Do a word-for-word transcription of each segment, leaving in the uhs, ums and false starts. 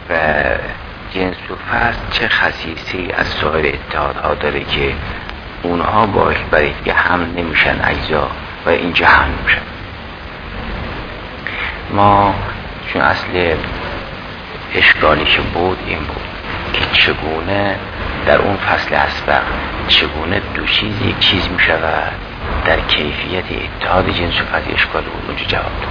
و جنس و فصل چه خصیصی از سایر اتحادها داره که اونها با برای دیگه حمل نمیشن اجزا و اینجا حمل میشن. ما چون اصل اشکالی که بود این بود که چگونه در اون فصل اسبق چگونه دو چیز یک چیز میشود، در کیفیت اتحاد جنس و فصل اشکال بود. اونجا جواب داد.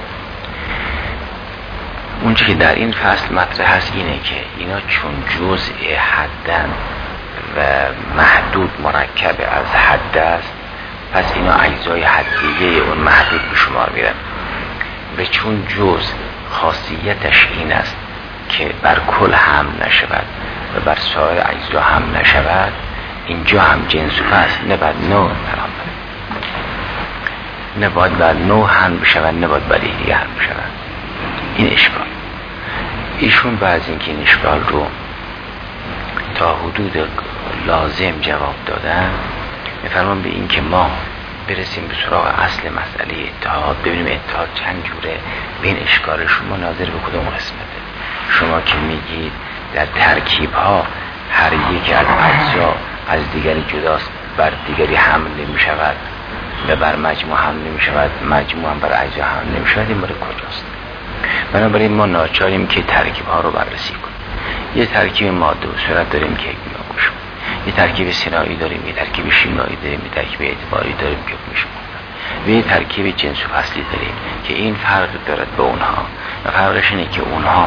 اونچه که در این فصل مطرح هست اینه که اینا چون جزء حدن و محدود مرکب از حد است، پس اینا اجزای حدیه اون محدود به شمار میرن و چون جزء خاصیتش این است که بر کل حمل نشود و بر سایر اجزا حمل نشود، اینجا هم جنس و فصل نه بر نوع فرام بره، نه باید بر نوع حمل بشود نه باید بر دیگه حمل بشود. این اشکال ایشون بعد از اینکه این اشکال رو تا حدود لازم جواب دادن، میفرمان به این که ما برسیم به سراغ اصل مسئله اتحاد، ببینیم اتحاد چند جوره، به این اشکال شما ناظر به کدوم قسمته. شما که میگید در ترکیب ها هر یک از اجزا از دیگری جداست، بر دیگری حمل نمی شود و بر مجموع حمل نمی شود، مجموع هم بر اجزا حمل نمی شود، این مورد کجاست؟ بنابراین ما ناچاریم که ترکیب ها رو بررسی کنیم. یه ترکیب ماده و صورت داریم که میگوش، یه ترکیب صناعی داریم، یه ترکیب شیمیایی داریم، یه ترکیب اعتباری داریم که میشه و یه ترکیب جنس و فصلی داریم که این فرق دارد به اونها و فرقش اینه که اونها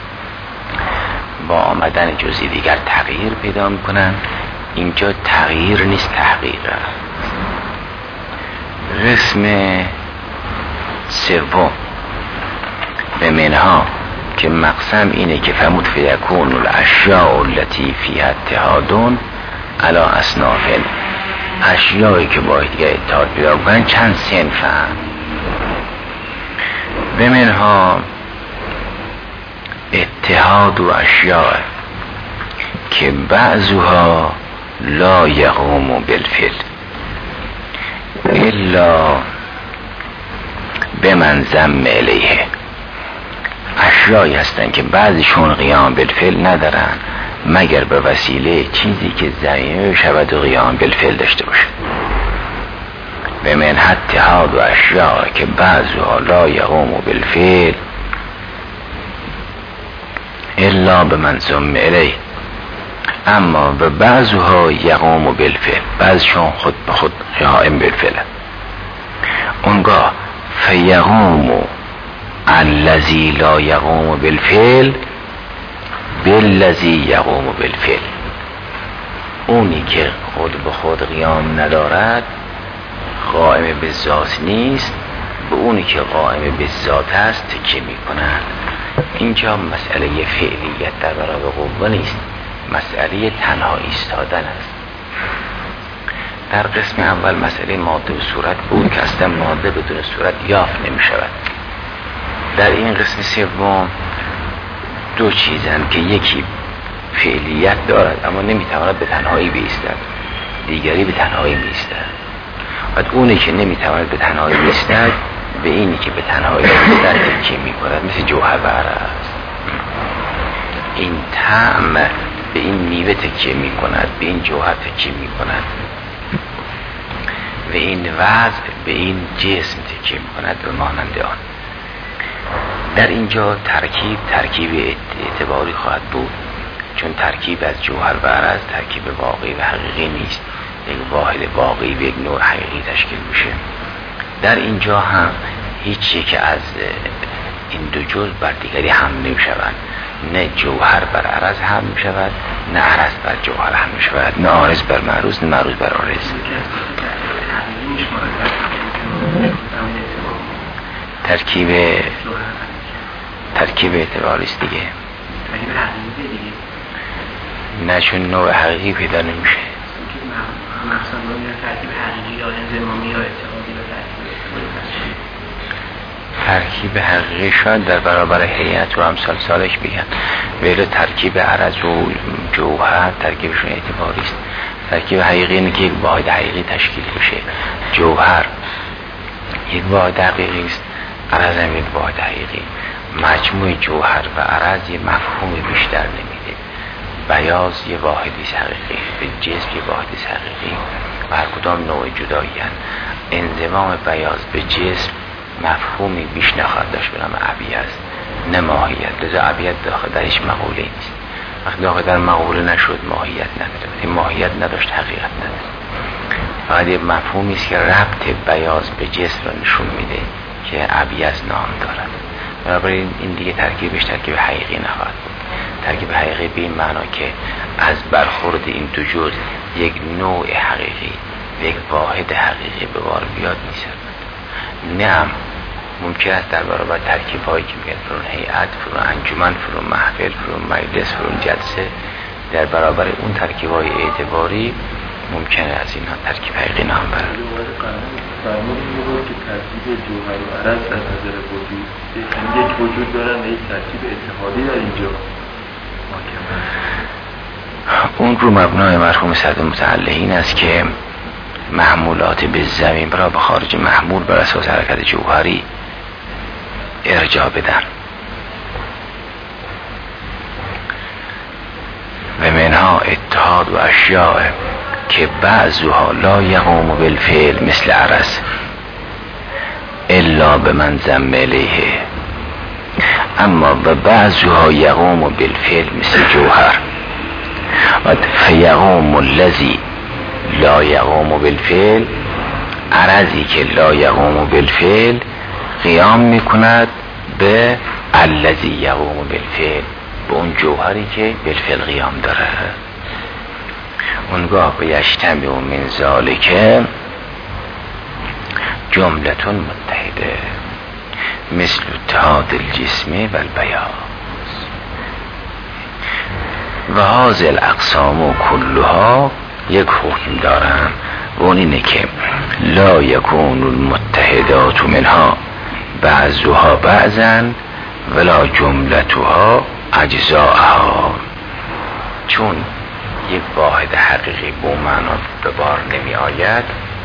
با آمدن جزئی دیگر تغییر پیدا میکنن، اینجا تغییر نیست تحقیر. رسم سوم به منها که مقسم اینه که فرمود فیکون الاشیاء التي فیها اتحادون علی اصناف، اشیایی که با دیگه اتحاد پیدا کنن چند صنف هم. به منها اتحاد و اشیاء که بعضها لا یقوم بالفعل الا بمن ضم الیه، اشیایی هستن که بعضشون قیام بالفعل ندارن مگر به وسیله چیزی که ضمیمه شود و قیام بالفعل داشته باشه. به من اتحاد و اشیاء که بعضها لا یقوم بالفعل الا بمن ضم الیه، اما به بعضها یقوم بالفعل، بعضشون خود به خود قائم بالفعل. اونگاه فیقوم الذی لا یقوم بالفعل بالذی یقوم بالفعل، اونی که خود به خود قیام ندارد قائم به ذات نیست، به اونی که قائم به ذات است تکیه میکنند. اینجا مسئله فعلیت در برابر قوه نیست، مسئله تنها ایستادن است. در قسم اول مسئله ماده و صورت بود که اصلا ماده بدون صورت یافت نمی شود. در این قسم سوم دو چیزند که یکی فعلیت دارد اما نمیتواند به تنهایی بایستد، دیگری به تنهایی میایستد. و اونی که نمیتواند به تنهایی بایستد به اینی که به تنهایی بایستد تکیه میکند، مثل جوهر است. این طعم به این میوه تکیه میکند، به این جوهر تکیه میکند و این وضع به این جسم تکیه میکند و مانند آن. در اینجا ترکیب ترکیب اعتباری خواهد بود، چون ترکیب از جوهر و عرض ترکیب واقعی و حقیقی نیست، یک واحد واقعی به یک نوع حقیقی تشکیل میشه. در اینجا هم هیچ یک از این دو جزء بر دیگری هم نمیشوند، نه جوهر بر عرض هم میشود نه عرض بر جوهر هم میشود، نه عارض بر معروض نه معروض بر عارض. ترکیب ترکیب اعتباری است دیگه، نه چون نوع حقیقی پیدا نمیشه. ترکیب حقیقی شاید در برابر هیئت و امثال سالش بگن، ولی ترکیب عرض و جوهر ترکیبشون اعتباری است. ترکیب حقیقی اینه که یک واحد حقیقی تشکیل بشه. جوهر یک واحد حقیقی است، عرض هم یک واحد حقیقی. مجموع جوهر و عرض یه مفهوم بیشتر نمیده. بیاض یه واحدی حقیقی، به جسم یه واحدی حقیقی و هر کدام نوع جدایی هست. انضمام بیاض به جسم مفهومی بیش نخواهد داشت به نام ابیض، نه ماهیت. لذا ابیض داخل در هیچ مقوله نیست. وقتی داخل در مقوله نشد ماهیت نداره، وقتی ماهیت نداشت حقیقت نداره. فقط یه مفهومی است که ربط بیاض به جسم رو نشون میده که ابیض نام دارد. بنابراین این دیگه ترکیبش ترکیب حقیقی نخواهد بود. ترکیب حقیقی به این معنا که از برخورد این دو جزء یک نوع حقیقی، یک واحد حقیقی به بار بیاد نیست. نه، ممکن است در برابر ترکیب هایی که میگن فرون هیئت، فرون انجمن، فرون محفل، فرون مجلس، فرون جلسه، در برابر اون ترکیب های اعتباری ممکنه از اینها ترکیب حقیقی نام برن. فرمون این بود که ترکیب جوهر و عرض از نظر وجود یک وجود دارن و یک ترکیب اتحادی در اینجا اون رو مبنای مرحوم صدر متعلقین است که محمولات به زمین برای به خارج محمول بر اساس حرکت جوهری ارجاع بدن و منها اتحاد و اشیاء که بعضها لا یقوم بالفعل مثل عرض الا به من ضم الیه، اما و بعضها یقوم بالفعل مثل جوهر و فیقوم الذی لا یقوم بالفعل، عرضی که لا یقوم بالفعل قیام میکند به الذی یقوم بالفعل، به اون جوهری که بالفعل قیام داره. اونگاه به یجتمع من ذالک جملتون متحده مثل اتحاد الجسم و البیاض و هذه الاقسام کلها یک حکم دارن و اون اینه که لا یکون المتحدات منها بعضها بعضا ولا جملتها اجزاءها، چون یک واحد حقیقی به اون معنا به بار نمی آید،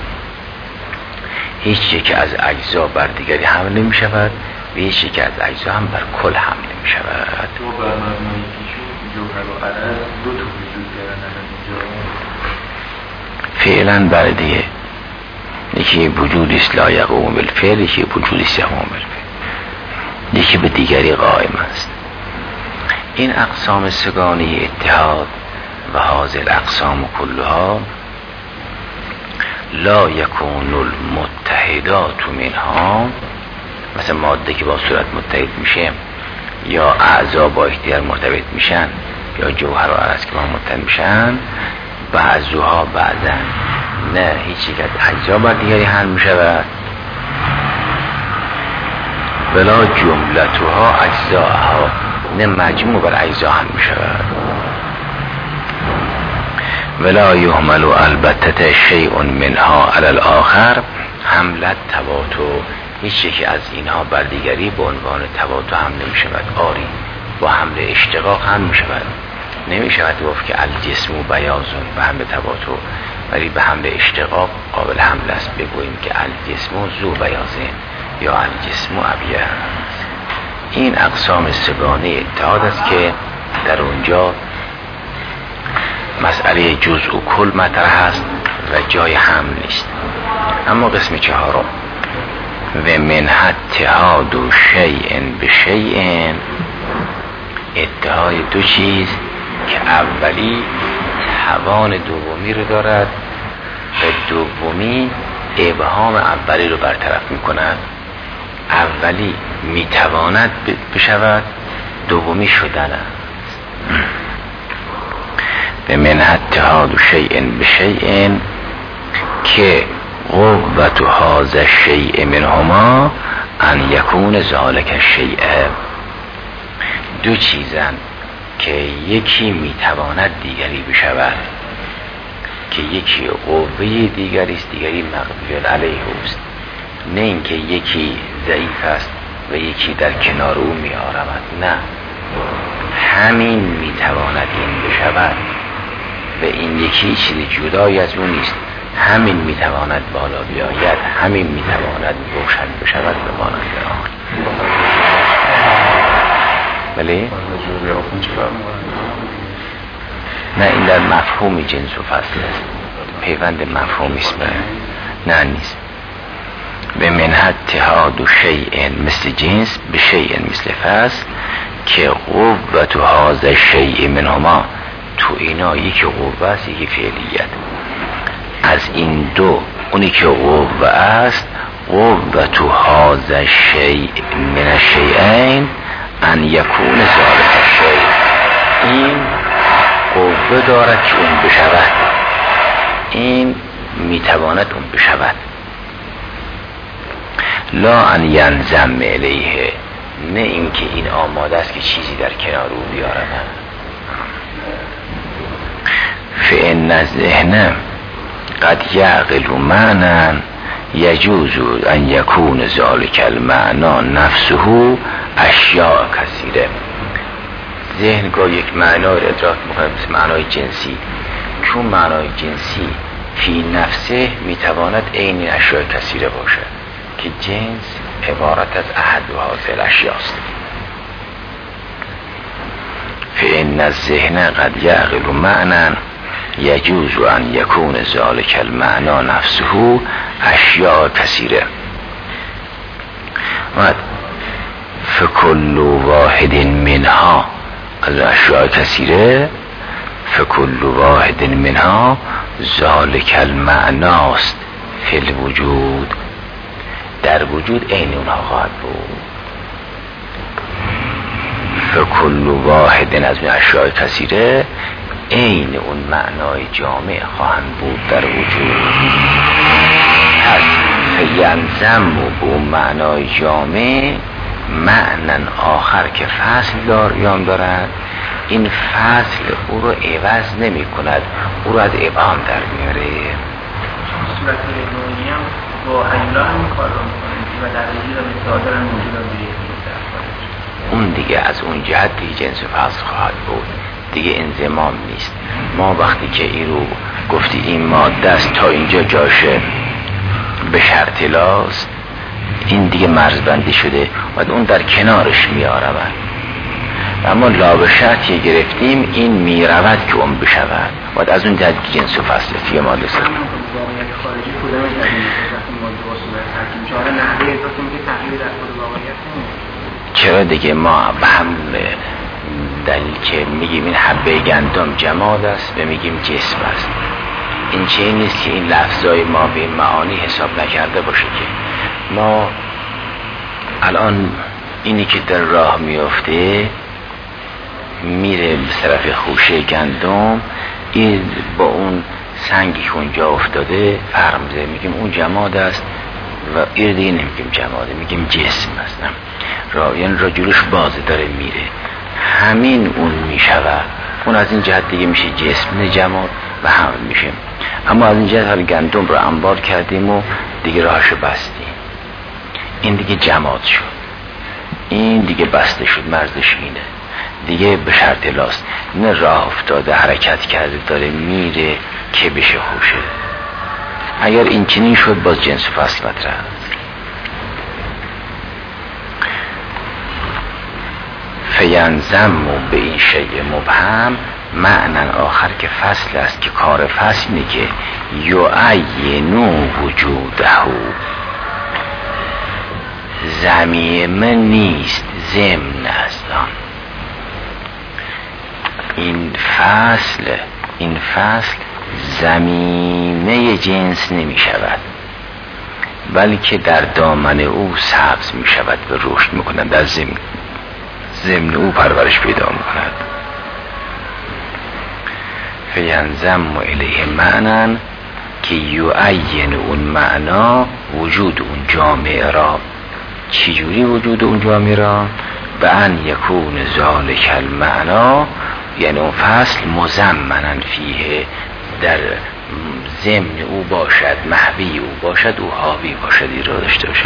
هیچ یک از اجزا بر دیگری حمل نمی شود و هیچ یک از اجزا هم بر کل حمل نمی شود. تو بر مبنای جوهر و عرض دو تا وجود دارن اینجا فعلا بر دیگه یکی وجودی است لا یقوم بالفعل، یکی وجودی است یقوم بالفعل، یکی به دیگری قائم است. این اقسام سگانی اتحاد و هذه الاقسام کلها لا یکون المتحدات منها، مثلا ماده که با صورت متحد میشه یا اعضا با اختیار مرتبط میشن یا جوهر و عرض که با متحد میشن، بعضها بعضا نه هیچ یک از اجزا بر دیگری حل میشود ولا جملتها اجزاها، نه مجموع بر اجزا حل میشود. ولا یحمل البته شیء منها علی الاخر حملت تواتر، هیچ یکی از اینها بر دیگری به عنوان تواتر حمل نمی شود. آری با حمل اشتقاق حمل می شود، نمی شود گفت که الجسم و بیاضون به حمل تواتر، ولی به حمل اشتقاق قابل حمل است. بگوییم که الجسم و ذو بیاضه یا الجسم و ابیض. این اقسام سگانه اتحاد است که در اونجا مسئله جزء و کل مطرح است و جای حمل نیست. اما قسم چهارم و من اتحاد شیء به شیء، اتحاد دو چیز که اولی توان دومی رو دارد و دومی ابهام اولی رو برطرف می کند. اولی می تواند بشود، دومی شدن است. به من اتحاد شیء به شیء که قوت هذا الشیء منهما ان یکون ذلک الشیء، دو چیزن که یکی میتواند دیگری بشود، که یکی قوه دیگری است دیگری مقبول علیه است، نه اینکه یکی ضعیف است و یکی در کنار او میآرمد، نه، همین میتواند این بشود و این یکی چیز جدایی از اون نیست. همین میتواند بالا بیاید، همین میتواند روشن بشود به مانند آن. بله؟ نه این در مفهوم جنس و فصل است، پیوند مفهومی است. نه نیست. به منحت اتحاد و شیء مثل جنس به شیء مثل فصل که قوت و هذا شیء منهما، تو اینا یکی قوه است یکی فعلیت. از این دو اونی که قوه است قوت و هذا شیء من الشیئین ان یکون ذلک الشیء، این قوه دارد که اون بشود، این میتواند اون بشود. لا ان ینضم الیه، نه اینکه این آماده است که چیزی در کنار او بیارد. فإن الذهن قد یعقل معنی یجوز ان یکون ذلک المعنی نفسه اشیاء کثیره. ذهن گاه یک معنی را ادراک میکنه، مثل معنای جنسی، چون معنای جنسی فی نفسه میتواند عین اشیاء کثیره باشد که جنس عبارت از احد و حاصل اشیاست. فإن الذهن قد یعقل معنی یجوز ان یکون ذلک المعنی نفسه اشیاء کثیره. فکل واحد منها، از اشیاء کثیره فکل واحد منها ذلک المعناست فی الوجود، در وجود عین اونها خواهد بود. فکل واحد از اشیاء کثیره عین اون معنای جامع خواهند بود در وجود. پس فینضم به اون معنای جامع معنی آخر که فصل داریان دارد، این فصل او رو عوض نمی کند، او رو از ابهام در میاره. صورت نوعی هم با حیلا هم کار رو میکنه و در وجود هم استعادر هم موجود هم بیره. اون دیگه از اون جهت دیگه جنس فصل خواهد بود، دیگه انضمام نیست. ما وقتی که این رو گفتی این ماده است تا اینجا جاشه به شرط لاست، این دیگه مرزبندی شده و اون در کنارش میارم. اما لا به شرطی گرفتیم این میرود که اون بشود و از اون جهت جنس و فصل فی ماده است. واقعیت خارجی کدام از این ماده با صورت ترکیب چاره نحوه اضافه میگه تغییر در خود واقعیت نمیشه. چرا دیگه ما به هم دلیل که میگیم این حبه گندم جماد است به میگیم جسم است، این چه نیست که این لفظای ما به معانی حساب نکرده باشه که ما الان اینی که در راه میفته میره به طرف خوشه گندم، این با اون سنگی که اونجا افتاده فرق میزه، میگیم اون جماد است و این دیگه نمیگیم جماده، میگیم جسم است. را یعنی راجلوش بازه داره میره، همین اون میشود، اون از این جهت دیگه میشه جسم نه جماد و هم میشه. اما از این جهت حال گندم رو انبار کردیم و دیگه راهشو بستیم، این دیگه جماد شد، این دیگه بسته شد، مرزش اینه دیگه به شرط لاست، نه راه افتاده حرکت کرده داره میره که بشه خوشه. اگر این چنین شد باز جنس فصل مطرح است. فینضم به این شیء مبهم معنی آخر که فصل است که کار فصل اینه که یعینو وجوده، ضمیم نیست ضمن است آن. این فصل این فصل زمینه جنس نمی شود بلکه در دامن او سبز می شود و رشد می کند، در زمین ضمن او پرورش پیدا می کند. فینضم الیه معنی که یعین اون معنا وجود اون جامعه را. چجوری وجود اون جامعه را؟ به ان یکون ذالک المعنا، یعنی اون فصل مضمنا فیه، در ضمن او باشد، محوی او باشد، او حاوی باشد، این را داشته باشد.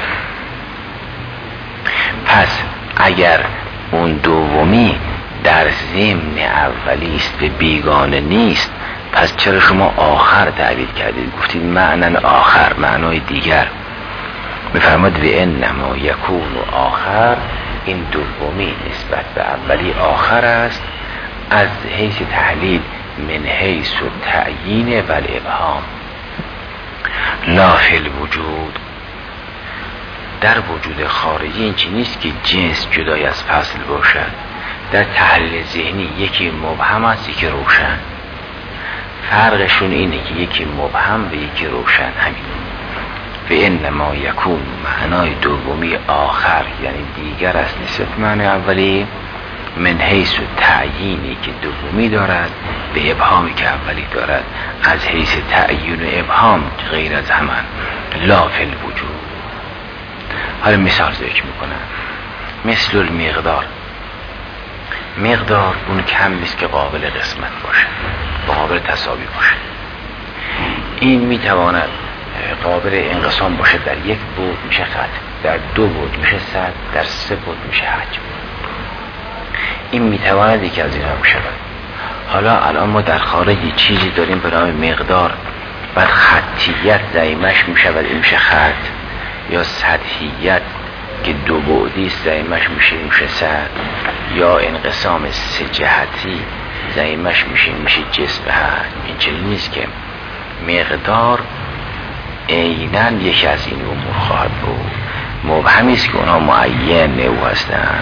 پس اگر اون دومی در ضمن اولی است و بیگانه نیست، پس چرا شما آخر تعبیر کردید؟ گفتید معنی آخر، معنای دیگر. میفرماد و انما یکون آخر این دومی نسبت به اولی آخر است از حیث تحلیل من حیث تعیین و الابهام لا فی الوجود. در وجود خارجی این چی نیست که جنس جدای از فصل باشد. در تحلیل ذهنی یکی مبهم است یکی روشن. فرقشون اینه که یکی مبهم و یکی روشن. همین و انما یکون معنای دومی آخر یعنی دیگر است نسبت معنی اولی من حیث تعیینی که دومی دارد به ابهامی که اولی دارد. از حیث تعیین و ابهام غیر از همان لا فی الوجود. حالا مثال ذکر میکنم. مثل المقدار. مقدار اون کمی است که قابل قسمت باشه و قابل تساوی باشه. این میتواند قابل انقسام باشه. در یک بود میشه خط، در دو بود میشه صد، در سه بود میشه حجم. این میتواند یکی از اینا بشه. حالا الان ما در خارجی چیزی داریم به نام مقدار، بعد خطیت ضمیمش میشود این میشه خط، یا سطحیت که دو بعدی ضمیمش میشه میشه صد، یا انقسام سه جهتی ضمیمش میشه میشه جسم حد. این چیزی نیست که مقدار عیناً یکی از این امور خواهد بود. مبهمی است که اونها معین او هستند.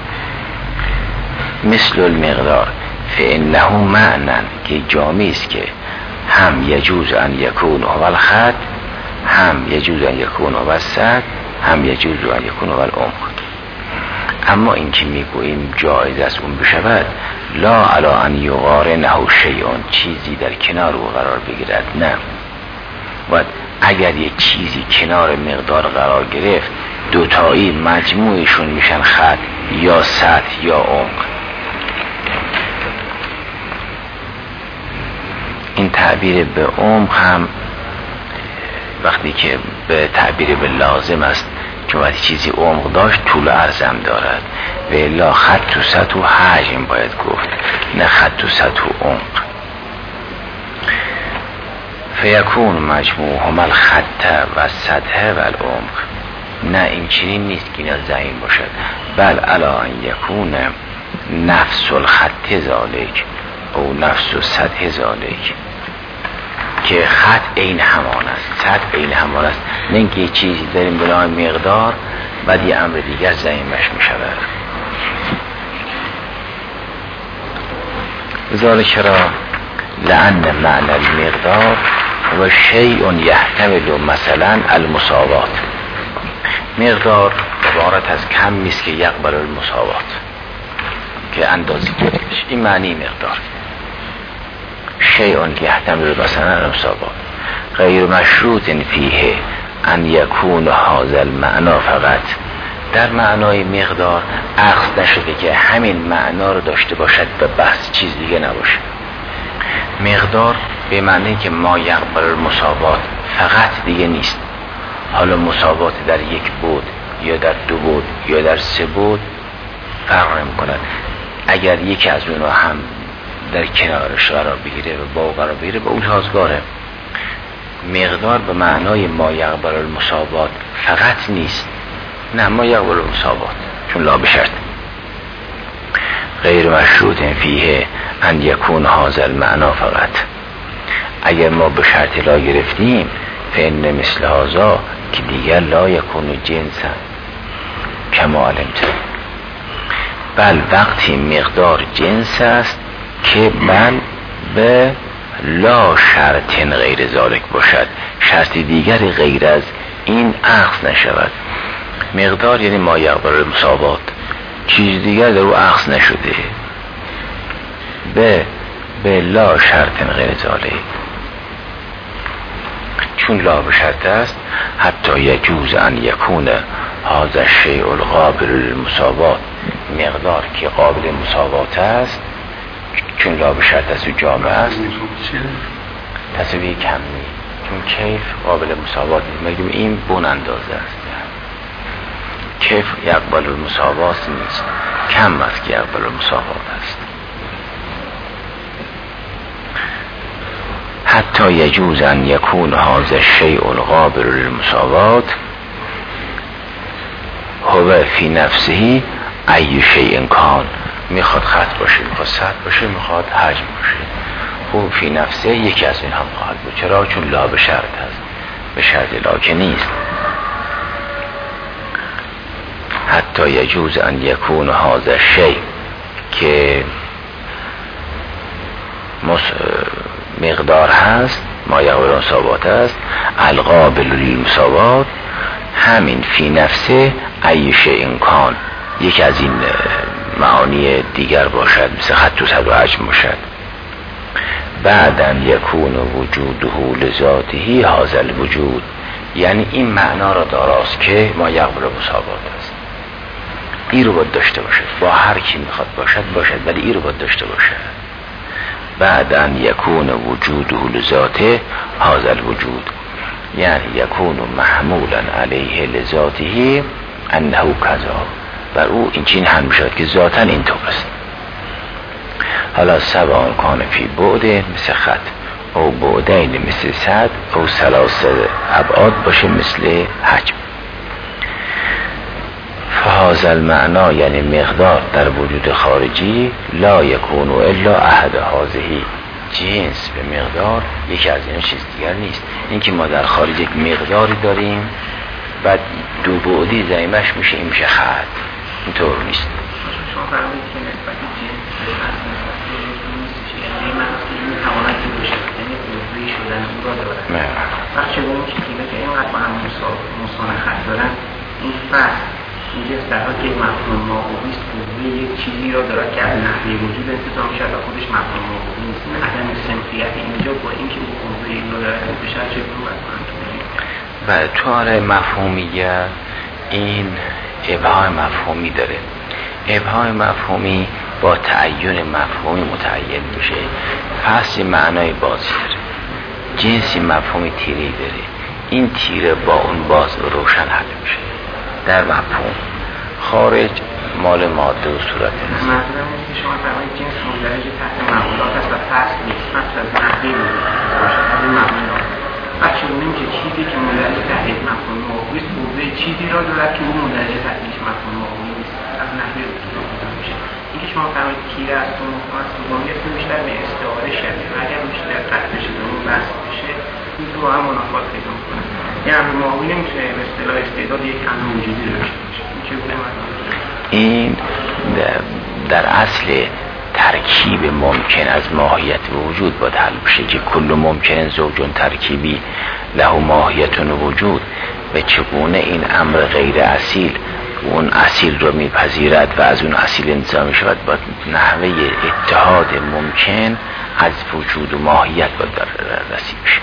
مثل المقدار فانه معنی که جامعی است که هم یجوز ان یکون هو الخط، هم یجوز ان یکون هو السد، هم یجوز ان یکون هو العمق. اما این که میگوییم جایز است اون بشود لا علی ان یقارنه شیئون چیزی در کنار او قرار بگیرد. نه، و اگر یک چیزی کنار مقدار قرار گرفت دوتایی مجموعشون میشن خط یا سطح یا عمق. این تعبیر به عمق هم وقتی که به تعبیر به لازم است که وقتی چیزی عمق داشت طول عرضم دارد و الا خط و سطح و حجم باید گفت، نه خط و سطح و عمق. فیکون مجموعهم الخط و سطح و العمق. نه این چنین نیست که اینا ضمیم باشد، بل علا ان یکون نفس الخط ذالک او نفس السطح ذالک، که خط این همان است سطح این همان است. نه اینکه یه چیزی داریم به نام مقدار بعد یه امر دیگر ضمیمش می شود. ذالک را لأن معنی المقدار و شیء یحتمل مثلا المساوات. مقدار عبارت از کم نیست که یقبل المساوات که اندازی بشه. این معنی مقدار. شیء یحتمل مثلا المساوات غیر مشروط فیه ان یکون هذا المعنی فقط. در معنای مقدار اخذ نشده که همین معنا رو داشته باشد به بحث چیز دیگه نباشه. مقدار به معنی که ما یقبل المساوات فقط دیگه نیست. حالا مساوات در یک بود یا در دو بود یا در سه بود فرق نمی کند. اگر یکی از اونها هم در کنارش قرار بگیره و با او قرار بگیره با اون سازگاره. مقدار به معنای ما یقبل المساوات فقط نیست، نه ما یقبل المساوات چون لا بشرط غیر مشروط فیه ان یکون هذا المعنی فقط. اگر ما به شرط لا گرفتیم فإن مثل هذا که دیگر لا یکون جنسا کما علمت، بل وقتی مقدار جنس است که بل به لا شرط غیر ذالک باشد، شرط دیگر غیر از این اخذ نشود. مقدار یعنی ما یقبل المساوات، چیز دیگر در او اخذ نشده. به به لا شرط غیر ذالک، چون لا به شرط است حتی یجوز ان یکون هذا الشیء القابل للمساوات، مقدار که قابل مساوات است چون لا به شرط است و جامع است تساوی کمی، چون کیف قابل مساوات نیست. مگه این بون اندازه است، کیف یقبل المساوات نیست، کم است که یقبل المساوات است. حتی یجوز ان یکون هذا الشیء القابل للمساوات هو فی نفسه ای شیء کان، میخواد خط باشه، میخواد سطر باشه، میخواد حجم باشه. خوب فی نفسه یکی از این هم خواهد بود. چرا؟ چون لا به شرط هست، به شرط لا که نیست. حتی یجوز ان یکون هذا الشیء که مقدار هست، ما یقبل مساوات است، القابل للمساوات، همین فی نفسه ای شیء کان یکی از این معانی دیگر باشد، مثل خط و سطر و حجم باشد. بعداً یکون وجوده لذاته هذا الوجود، یعنی این معنا را داراست که ما یقبل مساوات است. این رو باید داشته باشد، با هر کی میخواد باشد باشد، ولی این رو باید داشته باشد. بعداً یکون وجوده لذاته هذا الوجود، یعنی یکون محمولا علیه لذاته انه کذا، بر او این چین هم میشد که ذاتاً این طور است. حالا سواء کان فی بعد مثل خط او بعدین مثل صد او ثلاثه ابعاد باشه مثل حجم. فهذا المعنا یعنی مقدار در وجود خارجی لا یکون الا احد هذه، جنس به مقدار یکی از این چیز دیگر نیست. اینکه ما در خارج یک مقداری داریم بعد دو بعدی زایمش میشه، این میشه خط، اینطور نیست. شما فرمودید که نسبت جنس به اصل نسبت به نیست، یعنی من این توانایی داشته، یعنی قوی شدن اون را دارد. وقتی چه اون شکلی که اینقدر با هم مسانخت دارن، این فصل این جنس در حال که یک مفهوم ماهویست قوی یک چیزی را دارد که از نحوه وجود انتظام شد و خودش مفهوم ماهوی نیست. این عدم سنفیت اینجا با اینکه او قوی این را دارد به شرط چه برو باید کنم و طور مفهومیت این ابهام مفهومی داره. ابهام مفهومی با تعین مفهومی متعین میشه. فصل معنای بازی داره، جنسی مفهومی تیری داره، این تیره با اون باز روشن حل میشه. در مفهوم خارج مال ماده و صورت نیست. منظورم اینه که شما فرمایید جنس مندرج تحت معمولات است و فصل نیست، فصل از نحوه باشد از این معمولات. بچه اونیم که چیزی که مندرج تحت مفهوم ماهویست قوه چیزی را دارد که اون مندرج تحت مفهوم ماهوی نیست، از نحوه باشد میشه. این که شما فرمایید تیره از اون مفهوم است دومیت بیشتر به استعاره شبیه و اگر بیشتر قطع بشه به اون بحث بشه این تو هم منافات پیدا میکنه. یه امر ماهوی نمیشه به اصطلاح استعداد یک امر وجودی داشته باشه. این چه بوده مطلب؟ این در اصل ترکیب ممکن از ماهیت و وجود باید حل بشه که کل ممکن زوجون ترکیبی له ماهیت و وجود، و چگونه این امر غیر اصیل اون اصیل رو میپذیرد و از اون اصیل انتزاع میشود، باید نحوه اتحاد ممکن از وجود و ماهیت باید رسید بشه.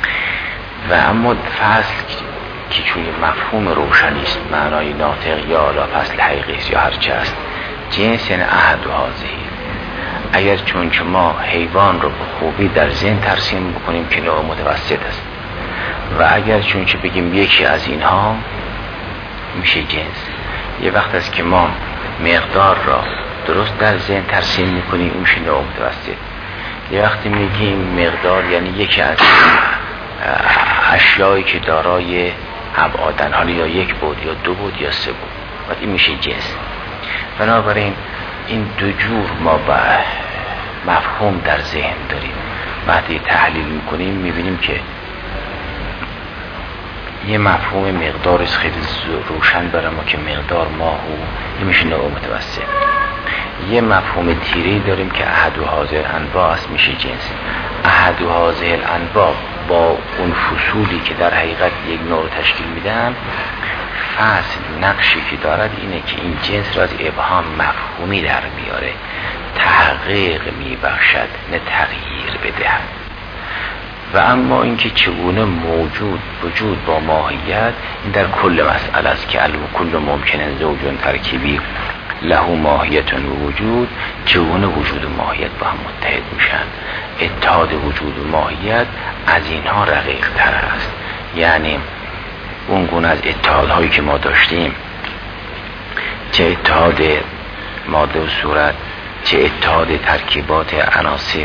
و اما فصل که چون مفهوم روشنی است، معنای ناطق یا لا فصل حقیقی یا هرچه است، جنس یعنی احد و حاضری. اگر چون که ما حیوان رو به خوبی در ذهن ترسیم بکنیم که نوع متوسط است، و اگر چون که بگیم یکی از اینها میشه جنس. یه وقت است که ما مقدار را درست در ذهن ترسیم میکنیم اون میشه نوع متوسط. یه وقتی میگیم مقدار یعنی یکی از اشیایی که دارای ابعادن، حالا یا یک بود یا دو بود یا سه بود، و این میشه جنس. بنابراین این دو جور ما با مفهوم در ذهن داریم. وقتی تحلیل میکنیم میبینیم که یه مفهوم مقدار خیلی روشن برای ما که مقدار ماهو، این میشه نوع متوسط. یه مفهوم تیری داریم که احد و حاضر انواع است، میشه جنس. احد و حاضر انواع با اون فصولی که در حقیقت یک نوع تشکیل میدن، فصل نقشی که دارد اینه که این جنس را از ابهام مفهومی در میاره، تحقیق میبخشد نه تغییر بدهد. و اما اینکه چگونه موجود وجود با ماهیت، این در کل مسئله است که علم کل ممکنه زوجون ترکیبی له ماهیت و وجود، چگونه وجود و ماهیت با هم متحد میشن. اتحاد وجود و ماهیت از اینها رقیق تر است. یعنی اون گونه از اتحادهایی که ما داشتیم، چه اتحاد ماده و صورت، چه اتحاد ترکیبات عناصر،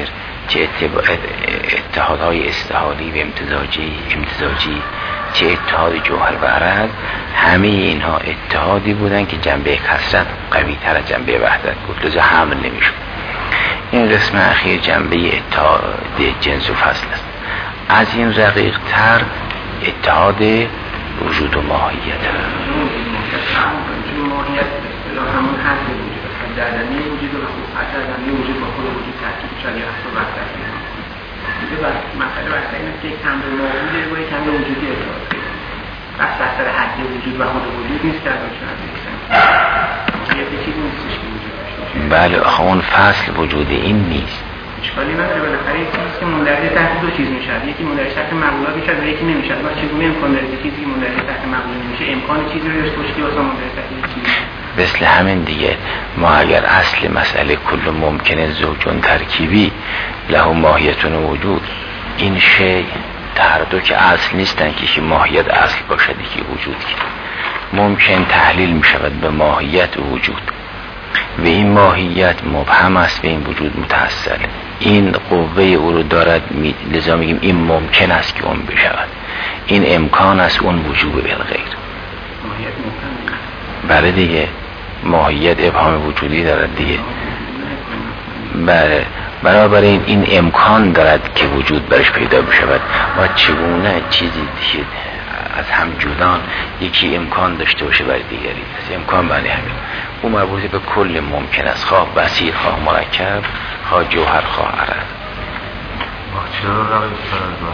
چه اتحادهای استحالی و امتزاجی امتزاجی چه اتحاد جوهر و عرض، همه اینها اتحادی بودن که جنبه کثرت قوی تر از جنبه وحدت بود، لذا حمل نمیشد. این قسم اخیر جنبه اتحاد جنس و فصل است. از این رقیق تر اتحاد وجود و ماهیت است. ماهیت همون حد وجود است، دردنی وجود و حد دردنی وجود با خود وجود ترکیب شد یا اصل وحدت دیگه. بس مسئله وقتا این است که یک تمر موجودی با یک تمر وجودی ارتباط پیدا کنه. بس بحث حد وجود و خود وجود نیست که ازش نمی‌گذریم. ماهیت چیزی نیستش که وجود داشته باشه. بله آخه اون فصل وجود این نیست. اشکالی نداره، بالاخره یک چیزی که مندرج تحت دو چیز میشه، یکی مندرج تحت مقولات میشه و یکی نمیشه. واسه چگونه امکان داره که چیزی که مندرج تحت مقول نمیشه امکان چیزی رو داشته باشه که واسه مندرج تحت چیزی. مثل همین دیگه، ما اگر اصل مسئله کل ممکنه زوجون ترکیبی له ماهیتون وجود، این شی هر دو که اصل نیستن که که ماهیت اصل باشد که وجود که ممکن تحلیل می شود به ماهیت وجود و این ماهیت مبهم است به این وجود متحصل، این قوه او رو دارد، لذا میگیم این ممکن است که اون بشود، این امکان است اون وجود به غیر. ماهیت ممکن بله دیگه، ماهیت ابهام وجودی دارد دیگه. بله، برابر این این امکان دارد که وجود برش پیدا بشود. و چگونه چیزی که از هم جدان یکی امکان داشته باشه برای دیگری، از امکان برای همین اون مربوط به کل ممکن است، خواه بسیط خواه مرکب خواه جوهر خواه عرض. چرا رقیب تر از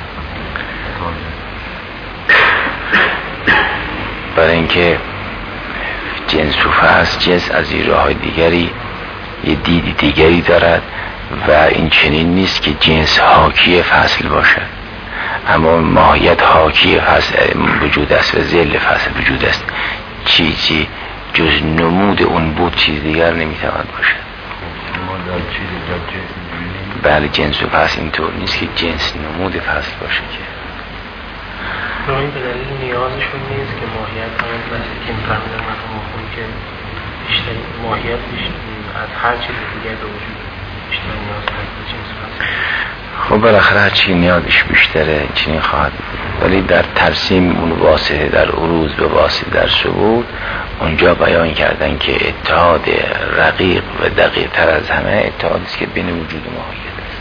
برای اینکه جنس و فصل، جنس از این راه دیگری یه دید دیگری دارد و این چنین نیست که جنس حاکی فصل باشد، اما ماهیت حاکی فصل وجود است و ذل فصل وجود است. چیزی جز نمود اون بود چیز دیگر نمیتواند باشد. بله، جنس و فصل اینطور نیست که جنس نمود فصل باشه که این به دلیل نیازشون نیست که ماهیت همون بسید که میفهمیدن مفهوم خون که بیشتر ماهیت از هر چیز دیگر به وجود بیشتر نیاز هست به جنس فصل. خب بالاخره هر چی نیازش بیشتره چنین خواهد بود، ولی در ترسیم اون واسطه در عروض به واسطه در ثبوت اونجا بیان کردن که اتحاد رقیق و دقیق تر از همه اتحادی است که بین وجود و ماهیت است.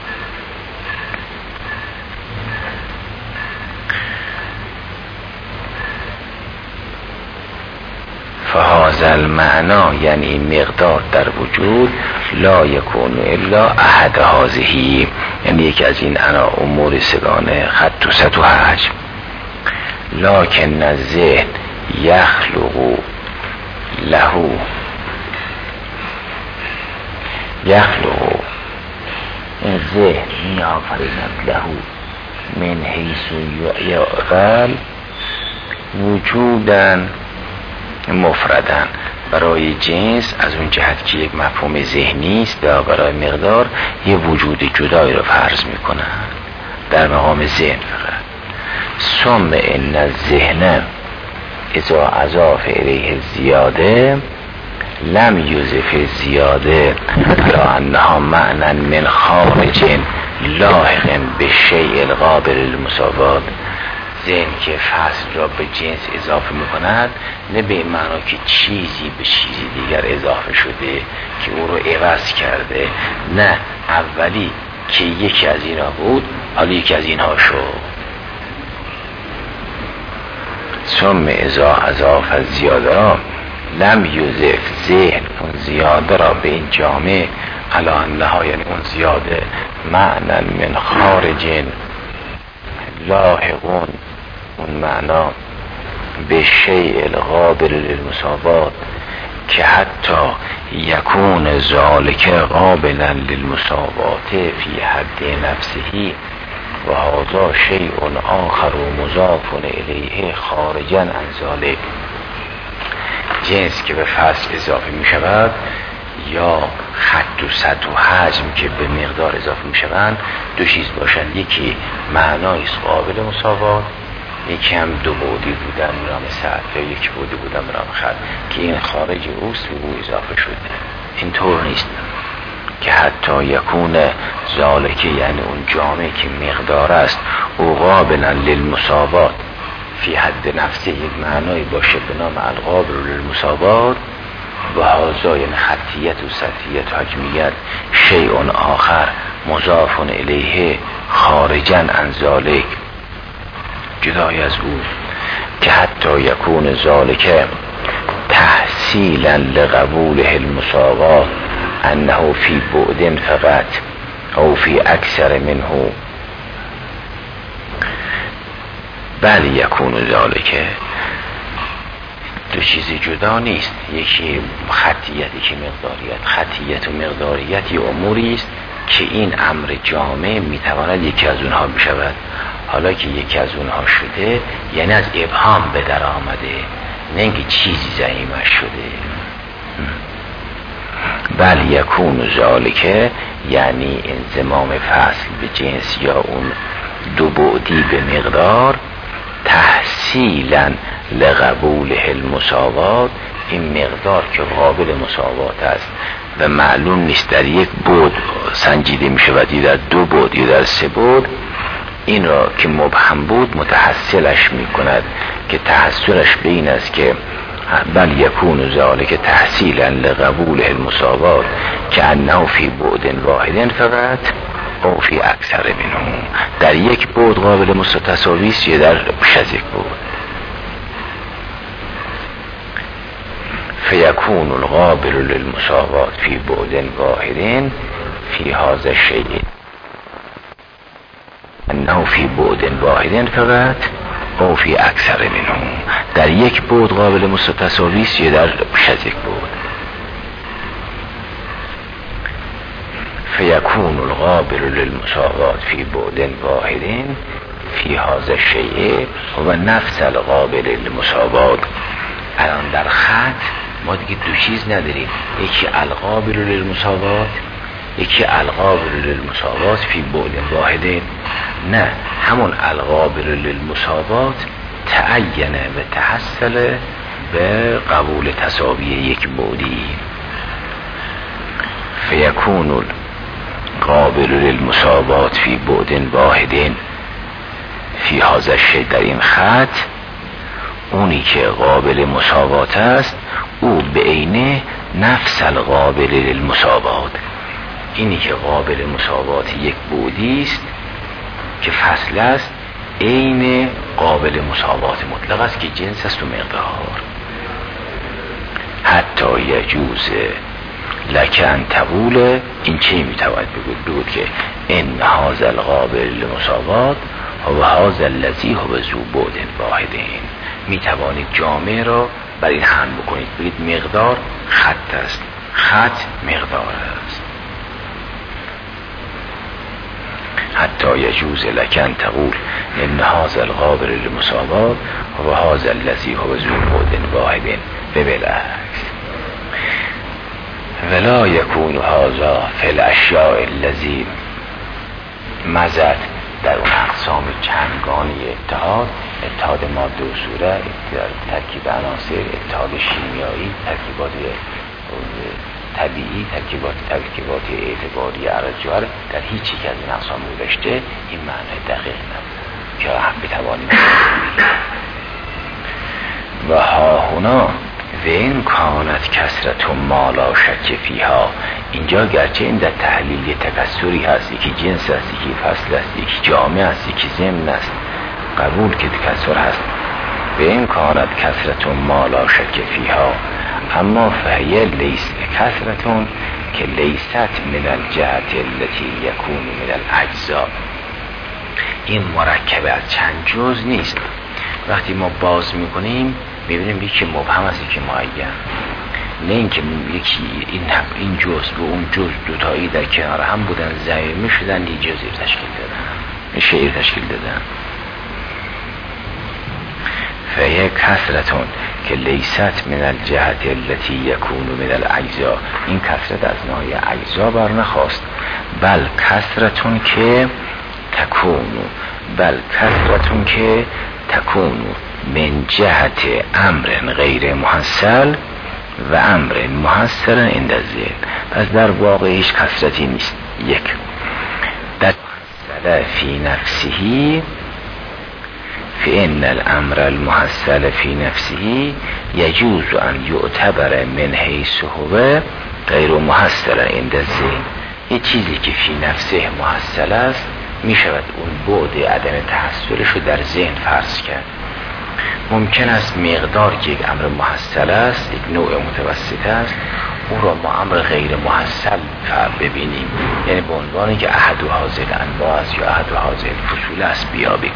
فهذا المعنا یعنی مقدار در وجود لا یکون الا احد هذه، یعنی یکی از این انا امور سگانه خط و سط و حجم. لکن الذهن یخلق له یخلق این ذهن می آفریند له من حیث یعقل وجودن مفردن، برای جنس از اون جهت که یک مفهوم ذهنی است و برای مقدار یه وجود جدایی رو فرض میکنن در مقام ذهن فقط. ثم ان الذهن اذا اضاف الیه زیاده لم یضف زیاده علی انها معنی من خارج لاحق بالشیء القابل للمساوات. ذهن که فصل را به جنس اضافه میکند نه به این معنا که چیزی به چیزی دیگر اضافه شده که او رو عوض کرده، نه، اولی که یکی از اینا بود حالا یکی از اینها شد. ثم اذا اضاف از زیاده را لم یضف ذهن اون زیاده را به این جامعه علی انها، یعنی اون زیاده معنی من خارج لاحقون، اون معنا به شیء القابل للمساوات که حتی یکون ذالک قابلا للمساوات فی حد نفسه و هذا شیء آخر و مضاف الیه خارجا عن ذالک. جنس که به فصل اضافه می شود یا خط و سطح و حجم که به مقدار اضافه می شوند دو چیز باشند، یکی معنایست قابل مساوات، یکی هم دو بعدی بودن به نام سطح یا یک بعدی بودن به نام خط که این خارج اوست و او اضافه شده. اینطور نیست. که حتی یکون ذالک یعنی اون جامعه که مقدار است او قابلا للمساوات فی حد نفسه یک معنایی باشه به نام القابل للمساوات و هازا یعنی خطیت و سطحیت و حکمیت شیء آخر مضاف الیه خارجا عن ذالک جدای از او که حتی یکون ذالک تحصیلا لقبوله المساوات انه فی بعد فقط او فی اکثر منه بل یکون ذالک دو چیزی جدا نیست، یکی خطیتی که مقداریت. خطیت و مقداریت یه اموری است که این امر جامع میتواند یکی از اونها بشود. حالا که یکی از اونها شده یعنی از ابهام به در آمده، نه اینکه چیزی زعیمش شده. بل یکون ذالک یعنی انضمام فصل به جنس یا اون دو بعدی به مقدار تحصیلا لقبوله المساوات، این مقدار که قابل مساوات است و معلوم نیست در یک بعد سنجیده می شود یا در دو بعد یا در سه بعد، این را که مبهم بود متحصلش می کند که تحصلش به این است که بل یکون ذالک تحصیلا لقبوله المساوات که انه فی بعد واحد فقط او فی اکثر منه، در یک بعد قابل متساوی است یا در بیش از یک بعد. فیکون القابل للمساوات فی بعد واحد فی هذا الشیء انه فی بعد واحد فقط او فی اکثر منه، در یک بعد قابل متساوی است یا در بیش از یک بعد. فیکون القابل للمساوات فی بعد واحد فی هذا الشیء و نفس القابل للمساوات. الان در خط ما دیگه دو چیز نداریم، یکی القابل للمساوات یکی القابل للمساوات فی بعد واحد، نه همون القابل للمساوات تعینه و تحصل به قبول تساوی یک بعدی. فیکون قابل للمساوات فی بعد واحد فی هذا الشیء، در این خط اونی که قابل مساوات است او به عینه نفس القابل للمساوات، اینی که قابل مساوات یک بعدی است که فصل است عین قابل مساوات مطلق است که جنس است و مقدار. حتی یجوز لک ان تقول، این چه میتواند بگوید؟ بگوید که ان هذا القابل للمساوات و هذا الذی هو ذو بعد واحدین. میتوانید جامعه را بر این هم بکنید، بگید مقدار خط است، خط مقدار است. حتی یجوز لک ان تقول ان هذا القابل للمساوات و هذا الذی هو ذو بعد واحدین و بالعکس. ولا یکون هذا فی الاشیاء الذی مزد، در اون اقسام چندگانی اتحاد، اتحاد ماده و صورت، ترکیب عناصر، اتحاد شیمیایی، ترکیبات طبیعی، ترکیبات ترکیبات اعتباری عرض جوهر، در هیچ یک از این اقسام گذشته این معنی دقیق نبود که هم بتوانیم و ها هنا و این کانت کسرت و مالا شک فیها. اینجا گرچه این در تحلیل یه تکسری هست، یکی جنس است، یکی فصل است، یکی جامعه است، یکی ضمن است، قبول که تکسر هست. و این کانت کسرت و مالا شک فیها اما فهیه لیس کسرتون که لیست من الجهت التي یکون من الاجزاء، این مرکب از چند جز نیست. وقتی ما باز میکنیم میبینیم یکی مبهم است یکی معین، نه اینکه یکی این این جزء و اون جزء دوتایی در کنار هم بودن ضمیمه شدن یه جزئی تشکیل دادن، شعر تشکیل دادن. فهی کسرتون که لیست من الجهت التي یکون من الاجزاء، این کسرت از نوع اجزا بر نخواست، بل کسرتون که تکونو، بل کسرتون که تکونو من جهت امر غیر محصل و امر محصل عند الذهن. پس در واقع هیچ کثرتی نیست. یک در محصل فی نفسه فإن الامر المحصل فی نفسه یجوز ان یعتبر من حیث هو غیر محصل عند الذهن. یه چیزی که فی نفسه محصل است می شود اون بعد عدم تحصلش رو در ذهن فرض کرد. ممکن است مقدار که یک امر محصل است، یک نوع متوسط است، او را ما امر غیر محصل ببینیم، یعنی به عنوانی که احد و حاضر انواع است یا احد و حاضر فصول است بیابیم.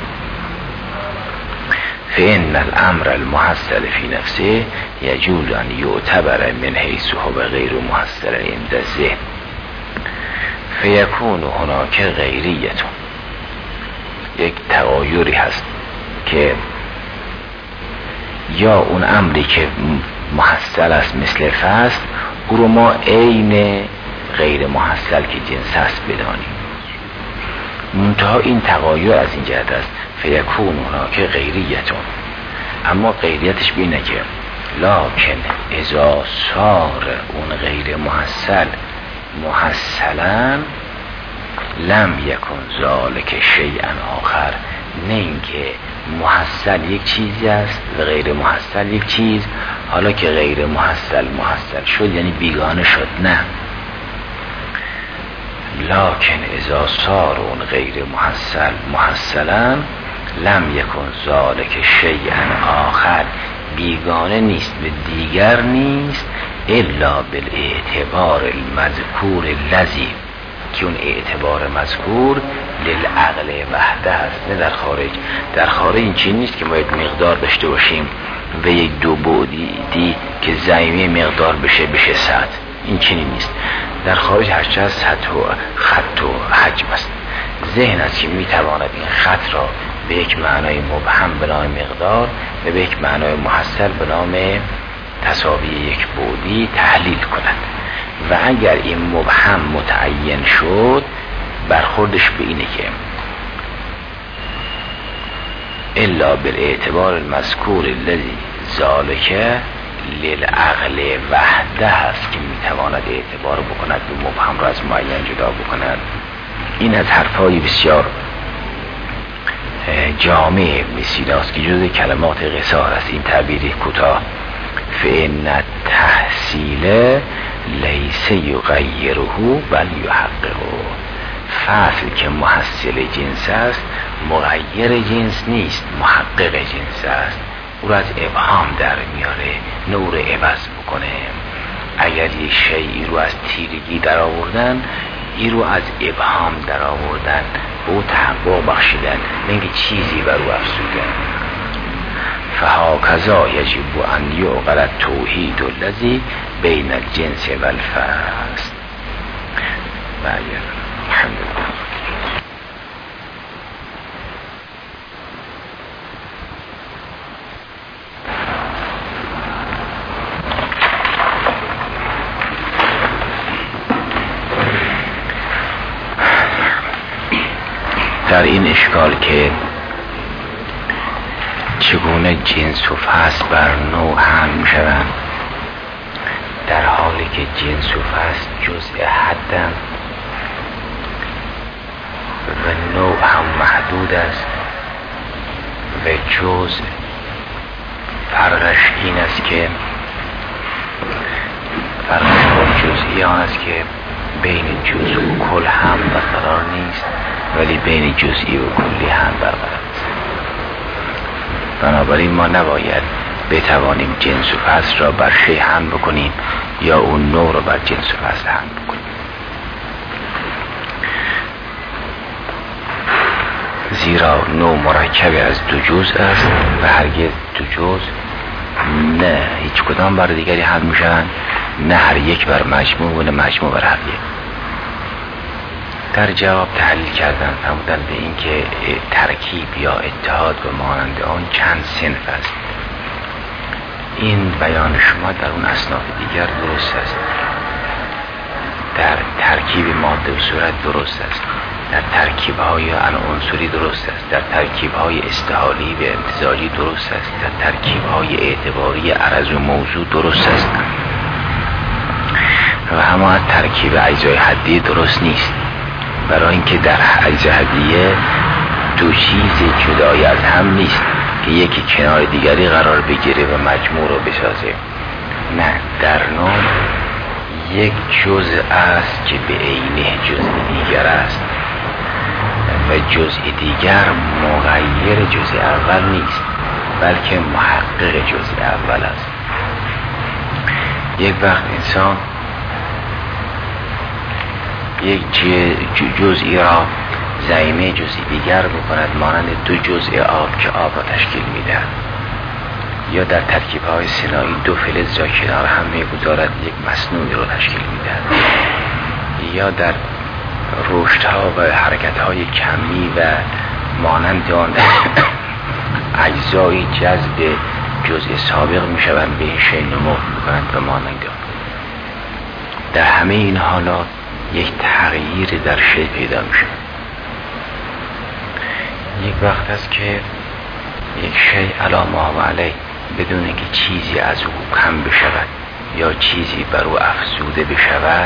فإن الامر المحصل فی نفسه یجوز ان یعتبر من حیث هو غیر محصل عند الذهن فیکون هناک غیریتون. یک تغایری هست که یا اون امری که محصل است مثل فصل او رو ما عین غیر محصل که جنس است بدانیم. منتها این تغایر از این جهت است فیکون هناک غیریتون، اما غیریتش بینه که لکن اذا صار اون غیر محصل محصلا لم یکن ذالک شیئا آخر. نه اینکه محصل یک چیزی است و غیر محصل یک چیز، حالا که غیر محصل محصل شد یعنی بیگانه شد. نه، لکن اذا صار اون غیر محصل محصلا لم یکن ذالک شیئا آخر، بیگانه نیست و دیگر نیست الا بالاعتبار المذکور الذی، که اون اعتبار مذکور للعقل وحده است، نه در خارج. در خارج این چیز نیست که ما یک مقدار داشته باشیم و یک دو بعدی دی که زمینه مقدار بشه بشه سطح، این چیزی نیست. در خارج هرچه از سطح و خط و حجم است. ذهن است که میتواند این خط را به یک معنای مبهم به نام مقدار و به یک معنای محصل به نام تساوی یک بعدی تحلیل کند. و اگر این مبهم متعین شد برخوردش به اینه که الا بالاعتبار المذکور الذی ذالک للعقل وحده هست که میتواند اعتبار بکند به مبهم را از معین جدا بکند. این از حرفای بسیار جامع مثیلاست که جز کلمات قصار است این تعبیری کوتاه. فإن التحصیل لیس یغیره بل یحققه. فصل که محصل جنس است مغیر جنس نیست، محقق جنس است. او را از ابهام در میاره، نور عوض بکنه. اگر یه شیعی رو از تیرگی در آوردن، ای رو از ابهام در آوردن، به او تحقق بخشیدن، نگه چیزی بر او افزودن. فهاکذا یجب ان یعقل التوحید الذی بین الجنس و الفصل. الحمدلله. در این اشکال که چگونه جنس و فصل بر نوع هم می شوند، در حالی که جنس و فصل جزء حدن و نوع هم محدود است و جزء فرقش این است که فرقش با جزئی آن است که بین جزء و کل هم برقرار نیست ولی بین جزئی و کلی هم برقرار است. بنابراین ما نباید بتوانیم جنس و فصل را بر شی هم بکنیم یا اون نوع را بر جنس و فصل هم بکنیم. زیرا نوع مرکب از دو جزء است و هرگز دو جزء نه هیچ کدام بر دیگری هم میشن، نه هر یک بر مجموع و نه مجموع بر هر یک. در جواب تحلیل کردن فرمودن به این که ترکیب یا اتحاد و مانند آن چند صنف است. این بیان شما در اون اصناف دیگر درست است، در ترکیب ماده و صورت درست است، در ترکیب‌های عنصری درست است، در ترکیب‌های استحالی و امتزاجی درست است، در ترکیب‌های اعتباری عرض و موضوع درست است و همه از ترکیب اجزای حدی درست نیست، برای اینکه در اجزای حدیه دو چیز جدای از هم نیست که یکی کنار دیگری قرار بگیره و مجموع رو بسازه. نه، در نوع یک جزء است که به عینه جزء دیگر است و جزء دیگر مغیر جزء اول نیست بلکه محقق جزء اول است. یک وقت انسان یک جزئی را ضمیمه جزئی دیگر بکند مانند دو جزء آب که آب را تشکیل میدهد، یا در ترکیب‌های صناعی دو فلز را کنار هم می‌گذارد یک مصنوعی را تشکیل میدهد، یا در رشدها و حرکت‌های کمی و مانند آن اجزایی جذب جزء سابق می‌شوند به شیء نمو می‌کنند و مانند آن. در همه این حالات یک تغییر در شیء پیدا میشه. یک وقت است که یک شیء علی ما و علیه بدون که چیزی از او کم بشود یا چیزی بر او افزوده بشود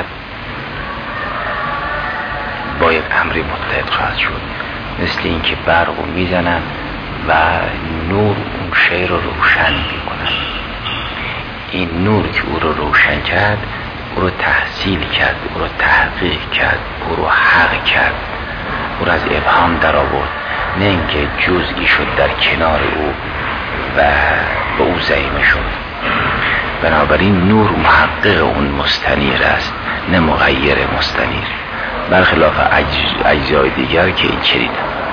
با یک امری متحد خواهد شد، مثل اینکه برق رو میزنن و نور اون شیء رو روشن میکنن. این نور که او رو روشن کرد او رو تحصیل کرد، او رو تحقیق کرد، او رو حق کرد، او رو از ابهام در آورد، نه اینکه جزئی شد در کنار او و به او ضمیمه شد. بنابراین نور محقق اون مستنیر است نه مغیر مستنیر، برخلاف اجزای دیگر که این چنین.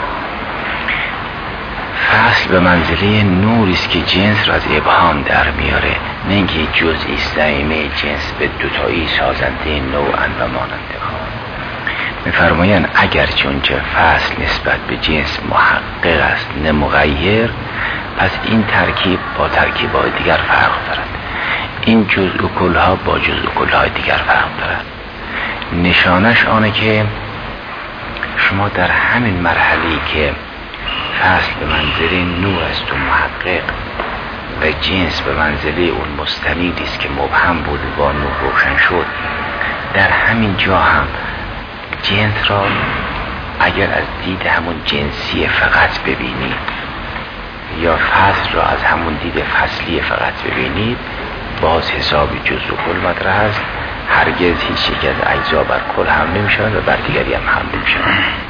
فصل به منزله نوری است که جنس را از ابهام در میاره، نه اینکه جزئی ضمیمه جنس به دوتایی سازنده نوعا و ماننده ها. می‌فرمایند اگر چون که فصل نسبت به جنس محقق است نه مغیر، پس این ترکیب با ترکیب‌های دیگر فرق دارد، این جزء و کلها با جزء و کلهای دیگر فرق دارد. نشانش آنه که شما در همین مرحله‌ای که فصل به منزله نور است و محقق و جنس به منزله اون مستنیری است که مبهم بود و با نور روشن شد، در همین جا هم جنس را اگر از دید همون جنسی فقط ببینید یا فصل را از همون دید فصلی فقط ببینید، باز حساب جزء و کل مطرح است. هرگز هیچ یک از اجزا بر کل هم نمیشود و بر دیگری هم هم نمیشود.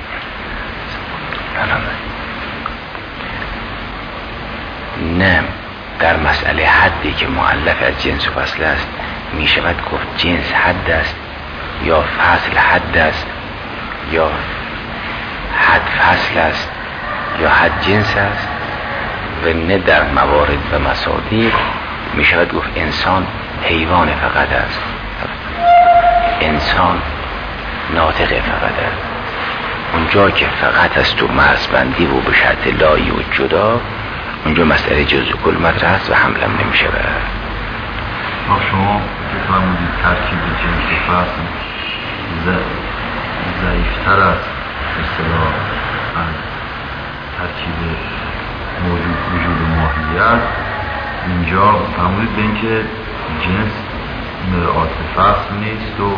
نه، در مسئله حدی که مؤلف از جنس و فصل است میشود گفت جنس حد است یا فصل حد است یا حد فصل است یا حد جنس است، و نه در موارد و مصادیق میشود گفت انسان حیوان فقط است، انسان ناطق فقط است. اونجا که فقط است و مرزبندی و به شرط لایی و جدا، اونجا مسئله جزء کل مطرح است و حملم نمیشه. بر شما که فرمودید ترکیب جنس و فصل ضعیفتر است اصطلاح از ترکیب موجود وجود و ماهیت، اینجا فرمودید به اینکه جنس مرآت فصل نیست و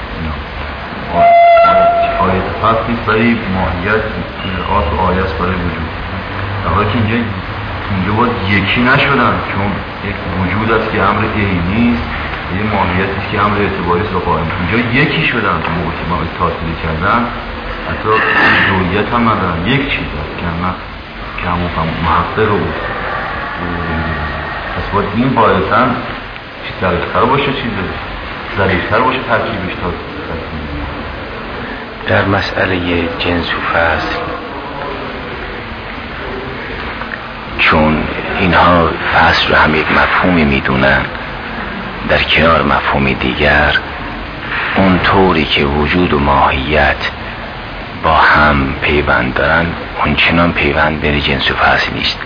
آیت فصل نیست برای ماهیت، مرآت و آیت برای وجود. اما که اینجا اینجا باید یکی نشدن، چون یک وجود است که امر عینی است، یه ماهیت است که امر اعتباری است و قائم. اینجا یکی شدن که موقعی ما تاثیری کردن حتی دویت هم ندارن، یک چیز است که همه که همون محقق رو پس باید این باعثاً چیز ظریفتر باشه، چیز ظریفتر باشه ترکیبش تا در مسئله جنس و فصل. چون اینها فصل رو هم یک مفهومی میدونن در کنار مفهومی دیگر، اون طوری که وجود و ماهیت با هم پیوند دارن اون چنان پیوند بین جنس و فصل نیست،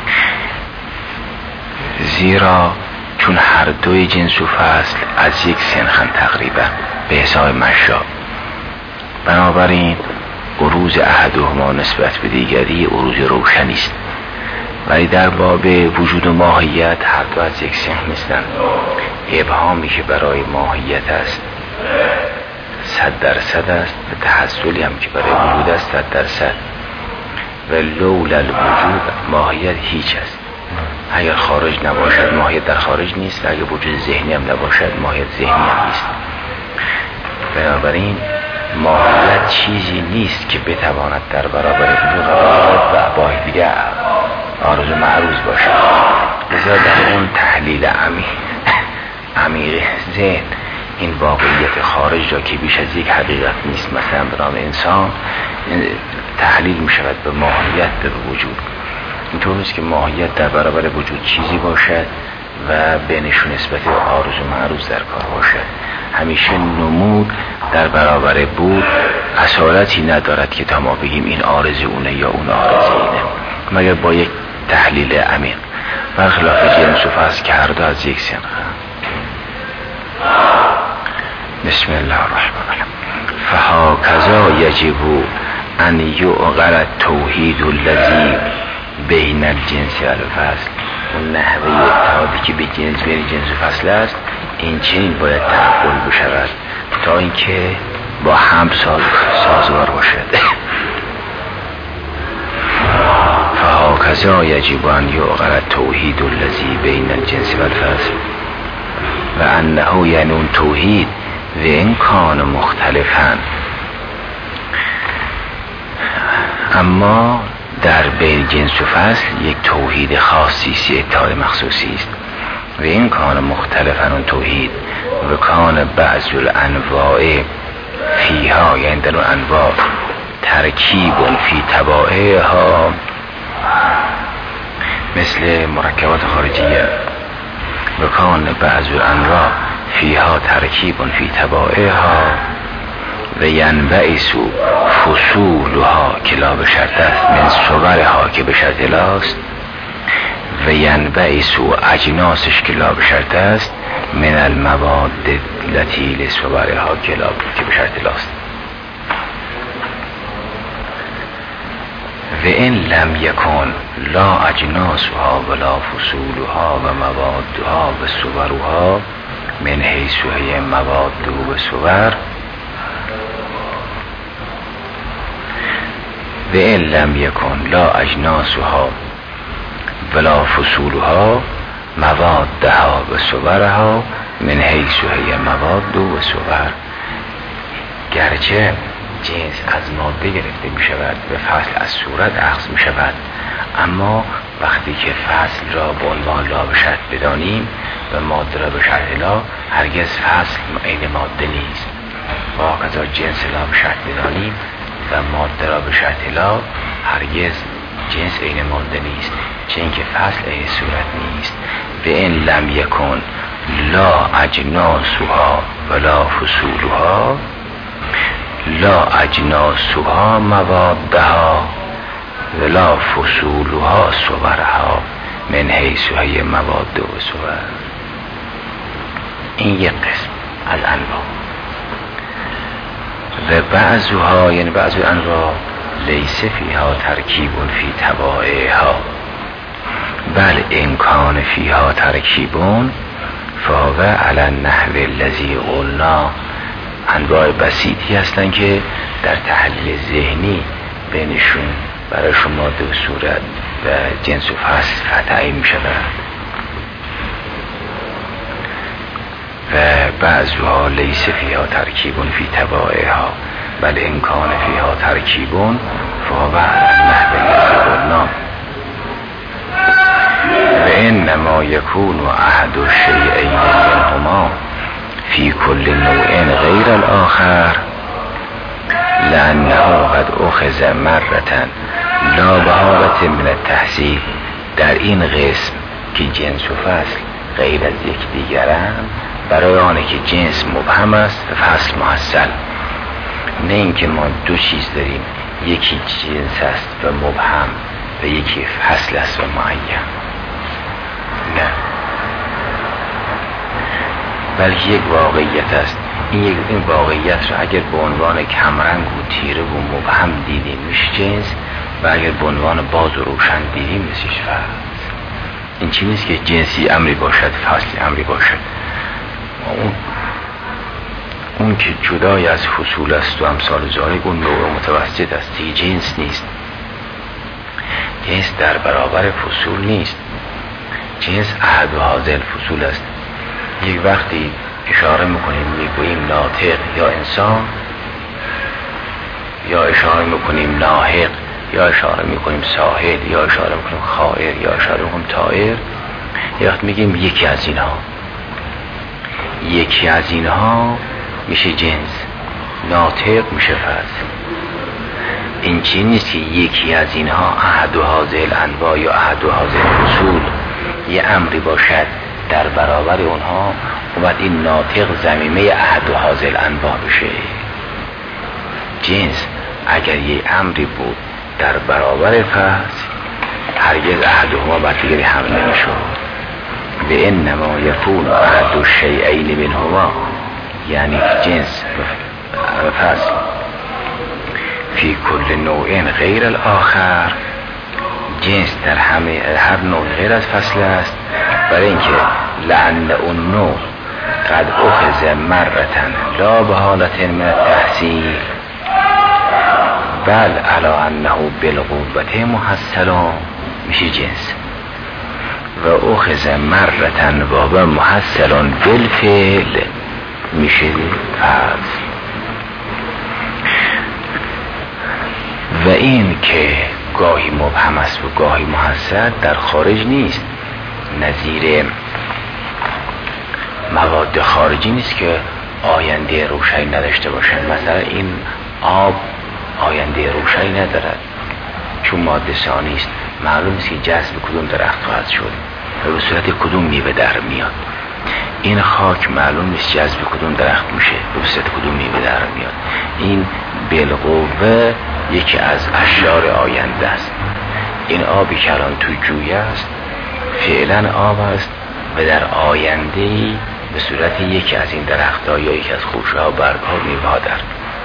زیرا چون هر دوی جنس و فصل از یک سنخن تقریبا به حساب مشا، بنابراین عروض احدهما نسبت به دیگری عروض روشنی است، ولی در باب وجود و ماهیت هر دو از یک سهم نیستند. ابهامی که برای ماهیت است صد درصد است و تحصلی هم که برای وجود است صد درصد. و لولا الوجود ماهیت هیچ است. اگر خارج نباشد ماهیت در خارج نیست، اگر وجود ذهنی هم نباشد ماهیت ذهنی هم نیست. بنابراین ماهیت چیزی نیست که بتواند در برابر وجود و ابعاد دیگر عارض و معروض باشد. لذا در اون تحلیل عمیق عمیق ذهن این واقعیت خارج را که بیش از یک حقیقت نیست، مثلا به نام انسان، تحلیل می شود به ماهیت به وجود. اینطور نیست که ماهیت در برابر وجود چیزی باشد و بینشون نسبت عارض و معروض در کار باشد. همیشه نمود در برابر بود اصالتی ندارد که تا ما بگیم این عارض اونه یا اون عارض اینه، مگر با یک تحلیل عمیق. برخلاف جنس و فصل که هر دو از یک سن. بسم الله الرحمن الرحیم. فهاکذا یجب ان یعقل التوحید الذی بین الجنس و الفصل. اون نحوه اتحادی که به جنس بین جنس و فصل است این چنین باید تعقل بشود تا اینکه با هم ساز سازگار باشد. فهاکذا یجب ان یعقل التوحید الذی بین الجنس و الفصل و انه یعنی اون توحید و این کان مختلفاً، اما در بین جنس و فصل یک توحید خاصی است، اتحاد مخصوصی است. و این کان مختلفاً اون توحید و کان بعض الانواع فیها، یعنی در اون انواع ترکیب فی تبائها، مثل مرکبات خارجیه. و کان بعض الانواع فیها ترکیب فی تبائها و ینبعث فصولها که لا به شرط است من صورها که به شرط لاست، و ینبعث اجناسش که لا به شرط است من المواد التي لصورها که لا که به شرط لاست. و این لم یکن لا اجناسها ولا فصولها و موادها و صورها من حیث هی مواد و صور، و این لم یکن لا اجناسها ولا فصولها موادها و صورها من حیث هی مواد و صور. گرچه جنس از ماده گرفته می شود و فصل از صورت اخذ می شود، اما وقتی که فصل را به عنوان لا به شرط بدانیم و ماده را به شرط لا، هرگز فصل عین ماده نیست. و هکذا جنس لا به شرط بدانیم و ماده را به شرط لا، هرگز جنس عین ماده نیست، چون که فصل عین صورت نیست. و این لم یکن لا اجناسها ولا فصولها لا اجناسها موادها ولا فصولها صورها من حیث هی مواد و صور. این یک قسم از انواع. و بعضها یعنی بعض انواع لیس فیها ترکیب فی تبائها بل امکان فیها ترکیبون فهو علی النحو الذی قلنا. انواع بسیطی هستند که در تحلیل ذهنی بینشون برای شما دو صورت و جنس و فصل تعیین می شود. و بعضها لیس فیها ترکیبون فی تبائها بل امکان فیها ترکیبون فهو علی النحو الذی قلنا. و انما یکون احد الشیئین منهما فی کل نوع غیر الاخر لانه قد اخذ مرة لا بهارة من التحصیل. در این قسم که جنس و فصل غیر از یک دیگرند، برای آنه که جنس مبهم است و فصل محصل، نه اینکه ما دو چیز داریم، یکی جنس است و مبهم و یکی فصل است و معین، نه، بلکه یک واقعیت است این یک این واقعیت رو اگر به عنوان کمرنگ و تیره و مبهم دیدیم میشه جنس، و اگر به عنوان باز و روشن دیدیم میشه فصل. این چی نیست که جنسی امری باشد فصلی امری باشد. اون اون که جدای از فصول است و امثال ذالک اون نوع متوسط است، دیگه جنس نیست. جنس در برابر فصول نیست. جنس احد و حاضر فصول است. یک وقتی اشاره میکنیم میگوییم ناطق یا انسان، یا اشاره میکنیم ناحق، یا اشاره میکنیم ساحل، یا اشاره میکنیم خائر، یا اشاره میکنیم طائر، یا وقت میگیم یکی از اینها. یکی از اینها میشه جنس، ناطق میشه فصل. این چی نیست که یکی از اینها احد و حاضر انواع یا احد و حاضر فصول یه امری باشد در برابر اونها و بعد این ناطق ضمیمه احد و حاضر انواع بشه. جنس اگر یه امری بود در برابر فصل هرگز احدهما بر دیگری حمل نمیشد. به انما یکون احد الشیئین منهما، یعنی جنس و فصل فی کل نوع غیر الاخر، جنس در همه هر نوع غیر از فصل است، برای اینکه لعن اون نوع قد اخذ مرتن لا به حالت من تحصیل بل علا انه بالقوت محصلان میشه جنس، و اخذ مرتن و به محصلان بالفعل میشه فصل. و این که گاهی مبهم است و گاهی محصل در خارج نیست، نظیر مواد خارجی نیست که آینده روشنی نداشته باشند. مثلا این آب آینده روشنی ندارد چون ماده ثانی است، معلوم است که جذب کدوم درخت خواهد شد و به صورت کدوم میوه در میاد. این خاک معلوم نیست جذب کدوم درخت میشه و به صورت کدوم میوه در میاد. این بالقوه یکی از اشیار آینده است. این آبی که الان تو جوی است فعلا آب است و در آینده به صورت یکی از این درخت‌ها یا یکی از خوشه ها برگ‌ها میوه در.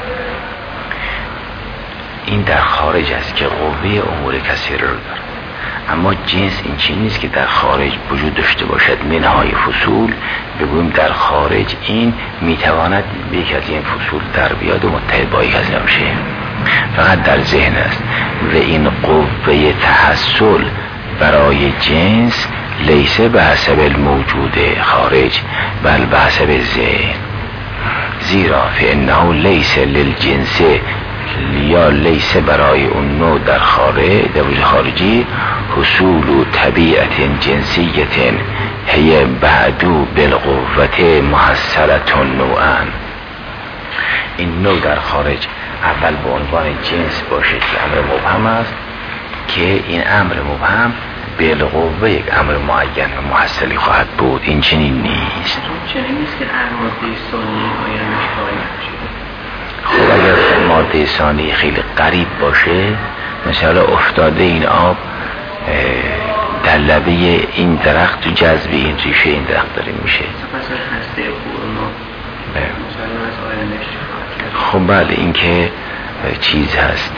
این در خارج است که قوه امور کثیره رو داره. اما جنس این چیزی نیست که در خارج وجود داشته باشد منهای فصول بگوییم در خارج این میتواند به یک از این فصول در بیاد و متحد با یک از این بشه، فقط در ذهن است. و این قوه تحصل برای جنس لیس به حسب الموجود خارج بل به حسب ذهن، زیرا فانه لیس للجنس یا لیس برای اون نوع در خارج در وجود خارجی حصول و طبیعت جنسیت هی بعدو بالقوت محصلتون نوعا. این نوع در خارج اول به عنوان جنس باشه که امر مبهم است، که این امر مبهم بالقوه یک امر معین و محصلی خواهد بود. این چنین نیست. چنین نیست که هر ماده ثانی آینش باید. خب اگر ماده ثانی خیلی قریب باشه، مثلا افتاده این آب در لبه این درخت تو جذب این ریشه این درخت داره میشه. خب بله این که چیز هست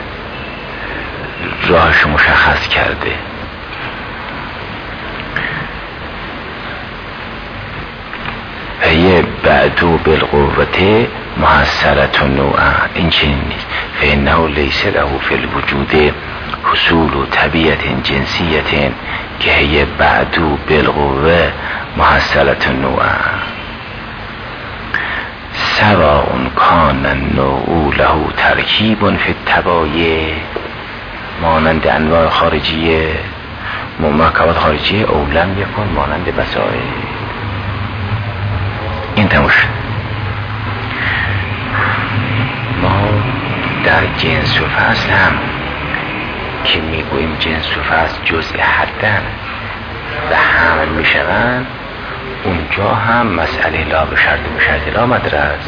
راهش مشخص کرده. یه بعدو بالقوته محصلت نوعا، این چنین نیست. فانه لیس له فی الوجود حصول و طبیعت جنسیت که هی بعدو بالقوه محصلت نوعا سواء کان النوع له ترکیب فی التبایع، مانند انواع خارجیه مرکبات خارجیه، او لم یکن مانند بسائل. این تموش. ما در جنس و فصل هم که میگوییم جنس و فصل جزء حدن و حمل میشوند، اونجا هم مسئله لا به شرط مشرط لا مدره است.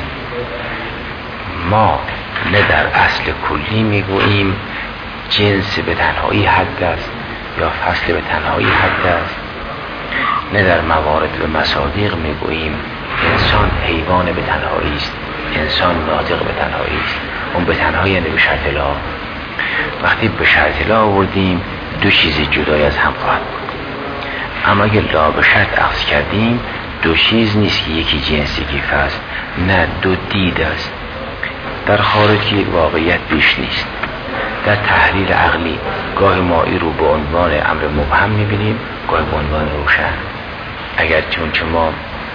ما نه در اصل کلی میگوییم جنس به تنهایی حد است یا فصل به تنهایی حد است، نه در موارد و مصادیق میگوییم انسان حیوان به تنهایی است انسان ناطق به تنهایی است. اون به تنهایی یعنی به شرط لا. وقتی به شرط لا آوردیم دو چیز جدای از هم خواهد بود. اما اگر لا به شرط اخذ کردیم دو چیز نیست که یکی جنس یکی فصل، نه دو دید است. در خارج یک واقعیت بیش نیست. در تحلیل عقلی گاهی ما این رو به عنوان امر مبهم میبینیم، گاهی به عنوان روشن. اگر چون که ما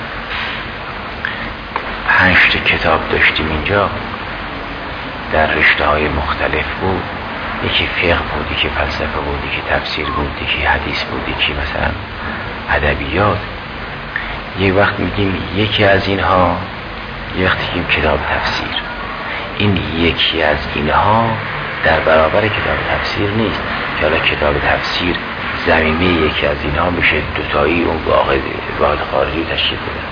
پنج تا کتاب داشتیم اینجا در رشته های مختلف بود، یکی فقه بود، یکی فلسفه بود، یکی تفسیر بود، یکی حدیث بود، یکی مثلا ادبیات. یک وقت میگیم یکی از اینها، یک وقت میگیم کتاب تفسیر. این یکی از اینها در برابر کتاب تفسیر نیست که حالا کتاب تفسیر زمینه یکی از اینها میشه دوتایی اون واحد واحد خارجی تشکیل بده.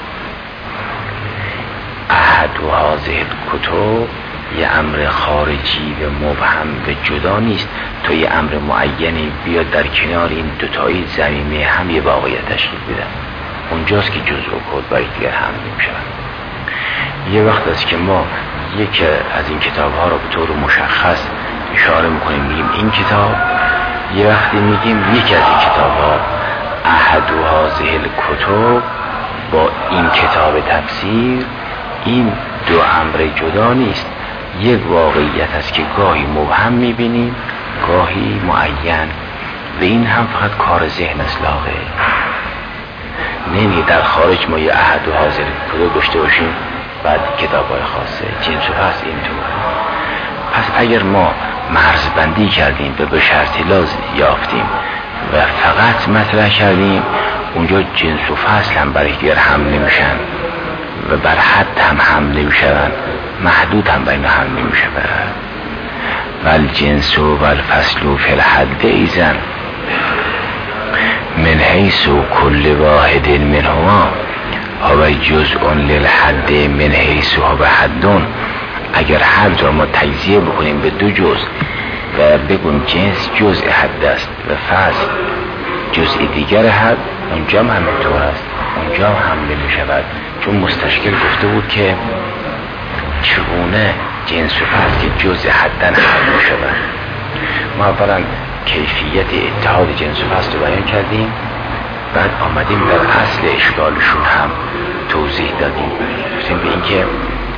احد و هذه الکتب یه امر خارجی و مبهم و جدا نیست تا یه امر معینی بیاد در کنار این دوتایی زمینه هم یه واقعیت تشکیل بده. اونجاست که جزء و کد برای دیگر هم نمیشه. یه وقت است که ما یک از این کتاب ها رو به طور مشخص اشاره میکنیم میگیم این کتاب، یه وقتی میگیم یکی از این کتاب ها احد و هذه الکتب با این کتاب تفسیر. این دو امر جدا نیست، یک واقعیت است که گاهی مبهم میبینیم گاهی معین و این هم فقط کار ذهن است. لاغه نمی در خارج ما یه احد و هذه الکتب داشته باشیم بعد کتاب های خاصه جنس و فصل اینطور. پس اگر ما مرزبندی کردیم و به شرط لاز یافتیم و فقط مطرح کردیم، اونجا جنس و فصل هم برای دیگر هم نمیشن و بر حد هم هم نمیشن، محدود هم بین هم نمیشه. ول جنس و ول فصل و فی الحد ایزن من حیث و کل واحد منهما هو جزء للحد من حیث و به حدون. اگر حد را ما تجزیه بکنیم به دو جزء و بگیم جنس جزء حد است و فصل جزء دیگر حد، اونجا هم همینطور است، اونجا هم نمی شود. چون مستشکل گفته بود که چگونه جنس و فصل که جزء حدن حد می شود. ما اولا کیفیت اتحاد جنس و فصل رو بیان کردیم، بعد آمدیم در اصل اشکالشون هم توضیح دادیم. گفتیم به این که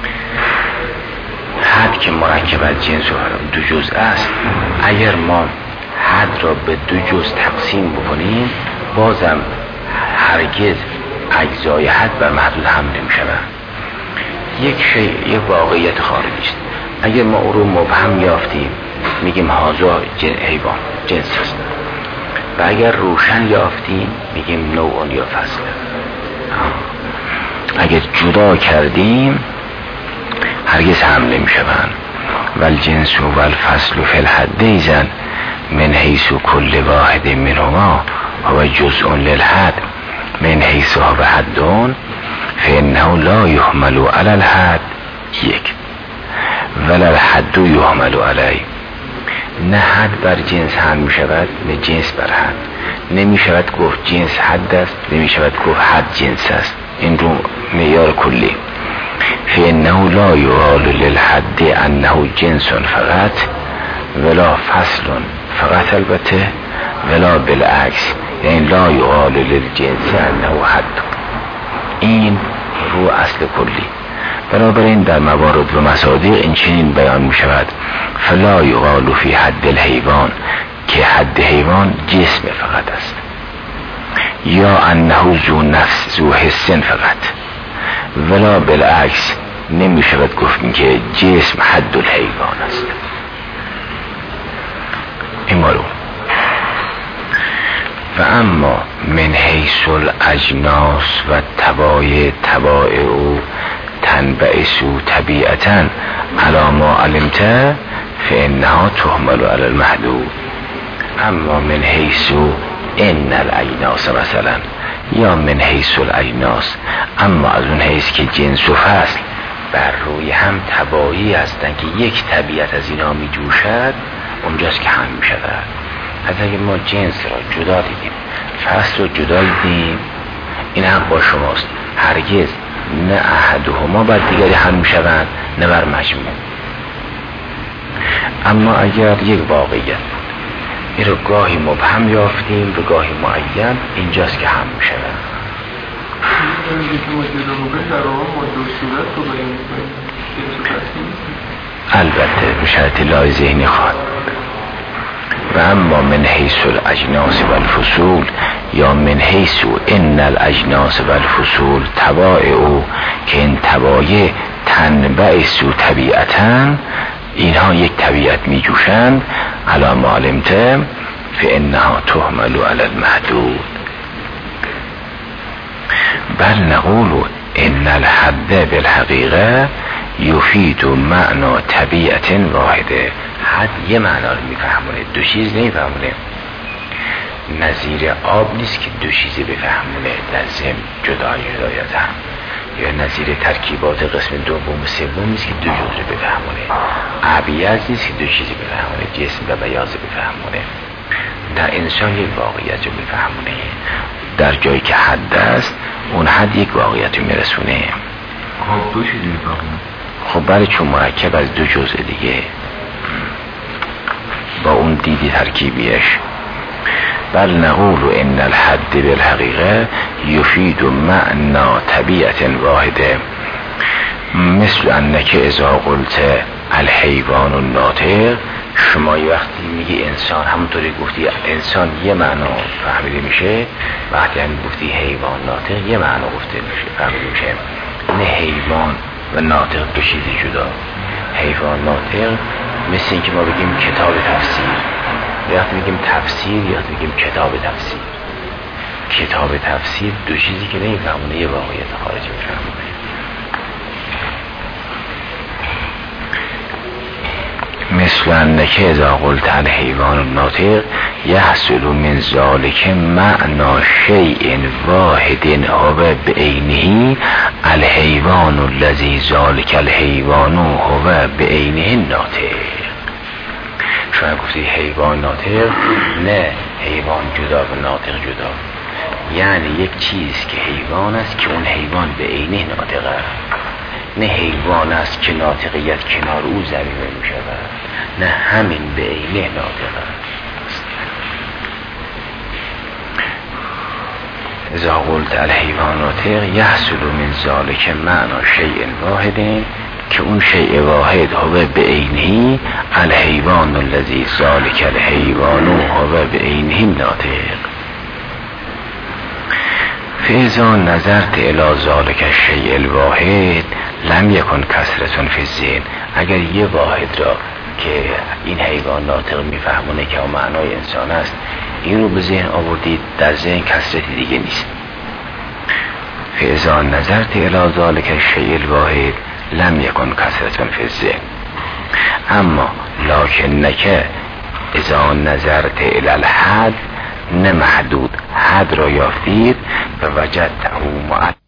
حد که مرکب از جنس و دو جزء است، اگر ما حد را به دو جزء تقسیم بکنیم بازم هرگز اجزای حد بر محدود هم نمی شود. یک شیء یک واقعیت خارجی است. اگر ما او رو مبهم یافتیم میگیم هازا حیوان جنس است و اگر روشن یافتیم میگیم نوع یا فصل. اگر جدا کردیم هرگز هم نمی شوند. ول جنس و ول فصل فی الحد ایزن من حیث کل واحد منهما و جزء للحد من حیث ها به حدون فانه لا یحمل علی الحد یک ولا الحد یحمل علی. نه حد بر جنس هم می شود نه جنس بر حد. نمی شود گفت جنس حد است، نمی شود گفت حد جنس است. این رو معیار کلی. فانه لا یقال للحد انه جنس فقط ولا فصل فقط البته ولا بالعکس، یعنی لا یقال للجنس انه حد. این رو اصل کلی. بنابراین در موارد و مصادیق این چنین بیان می شود فلا یقال فی حد الحیوان که حد حیوان جسم فقط است، یا انه ذو نفس ذو حس فقط، ولا بالعکس نمی شود گفت که جسم حد الحیوان است. این معلوم. و اما من حیث الاجناس و تبایع تبایع او تنبعث طبیعتا علی ما علمت فانها تحمل علی المحدود. اما من حیث ان الاجناس مثلا، یا من حیث الاجناس، اما از اون حیث که جنس و فصل بر روی هم تبایی هستند که یک طبیعت از اینا می جوشد، اونجاست که هم می شود. از اگر ما جنس را جدا دیدیم، فصل را جدا دیدیم، این هم با شماست. هرگز نه احدهما بر دیگری حمل میشوند نه بر مجموع. اما اگر یک واقعیت این رو گاهی مبهم یافتیم و گاهی معین، اینجاست که هم میشوند. البته به شرط لای ذهنی خواهد و اما من حیث الاجناس و الفصول یا من حیث ان الاجناس و الفصول تبایع او که این تبایع تنبع سو طبیعتاً، اینها یک طبیعت می جوشند، علی ما علمت فانها تحمل علی المحدود. بل نقول ان الحد بالحقیقه یفید معنا طبیعت واحده. حد یه معنا رو میفهمونه، دو چیز نمیفهمونه. نظیر آب نیست که دو چیزی بفهمونه در ضمن جدا جدایت هم، یا نظیر ترکیبات قسم دوم و سوم نیست که دو جزء بفهمونه. ابیض نیست که دو چیزی بفهمونه، جسم و بیاض بفهمونه. در انسان یک واقعیت رو بفهمونه، در جایی که حد است اون حد یک واقعیت رو میرسونه. خب دو چیزی بفهمونه. خب بله، چون مرکب از دو جزء دیگه با اون دیدی ترکیبیش. بل نقول ان الحد بالحقیقه یفید معنا طبیعت واحده مثل انک اذا قلت الحیوان الناطق. شما یه وقتی میگی انسان، همونطوری گفتی انسان یه معنا فهمیده میشه، وقتی هم گفتی حیوان ناطق یه معنا گفته میشه فهمیده میشه. نه حیوان و ناطق دو چیزی جدا. حیوان ناطق مثل این که ما بگیم کتاب تفسیر، یا میگیم تفسیر یا میگیم کتاب تفسیر. کتاب تفسیر دو چیزی که نمیفهمونه یه واقعیت خارجی میفهمونه. مثل انکه اذا قلت الحیوان الناطق یحصل من ذلك معنا شیء واحد هو بعینه الحیوان الذی ذلك الحیوان هو بعینه الناطق. شما گفتی حیوان ناطق، نه حیوان جدا و ناطق جدا. یعنی یک چیز که حیوان است که اون حیوان به عینه ناطق است، نه حیوان است که ناطقیت کنار او ضمیمه می شود، نه همین به عینه ناطق است. اذا قلت الحیوان ناطق یحصل من ذلك معنا شیء واحد که اون شیء واحد هو به عینه الحیوان الذی ذلك الحیوان هو به عینه ناطق. فاذا نظرت الی ذلك الشیء الواحد لم یکن کثرة فی الذهن. اگر یه واحد را که این حیوان ناطق میفهمونه که اون معنای انسان است، این رو به ذهن آوردید، در ذهن کثرتی دیگه نیست. فاذا نظرت الی ذلك الشیء الواحد لم یکن کثرة فی الذهن. اما لکنک اذا نظرت الی الحد، نه محدود، حد را یافتید و وجدته معد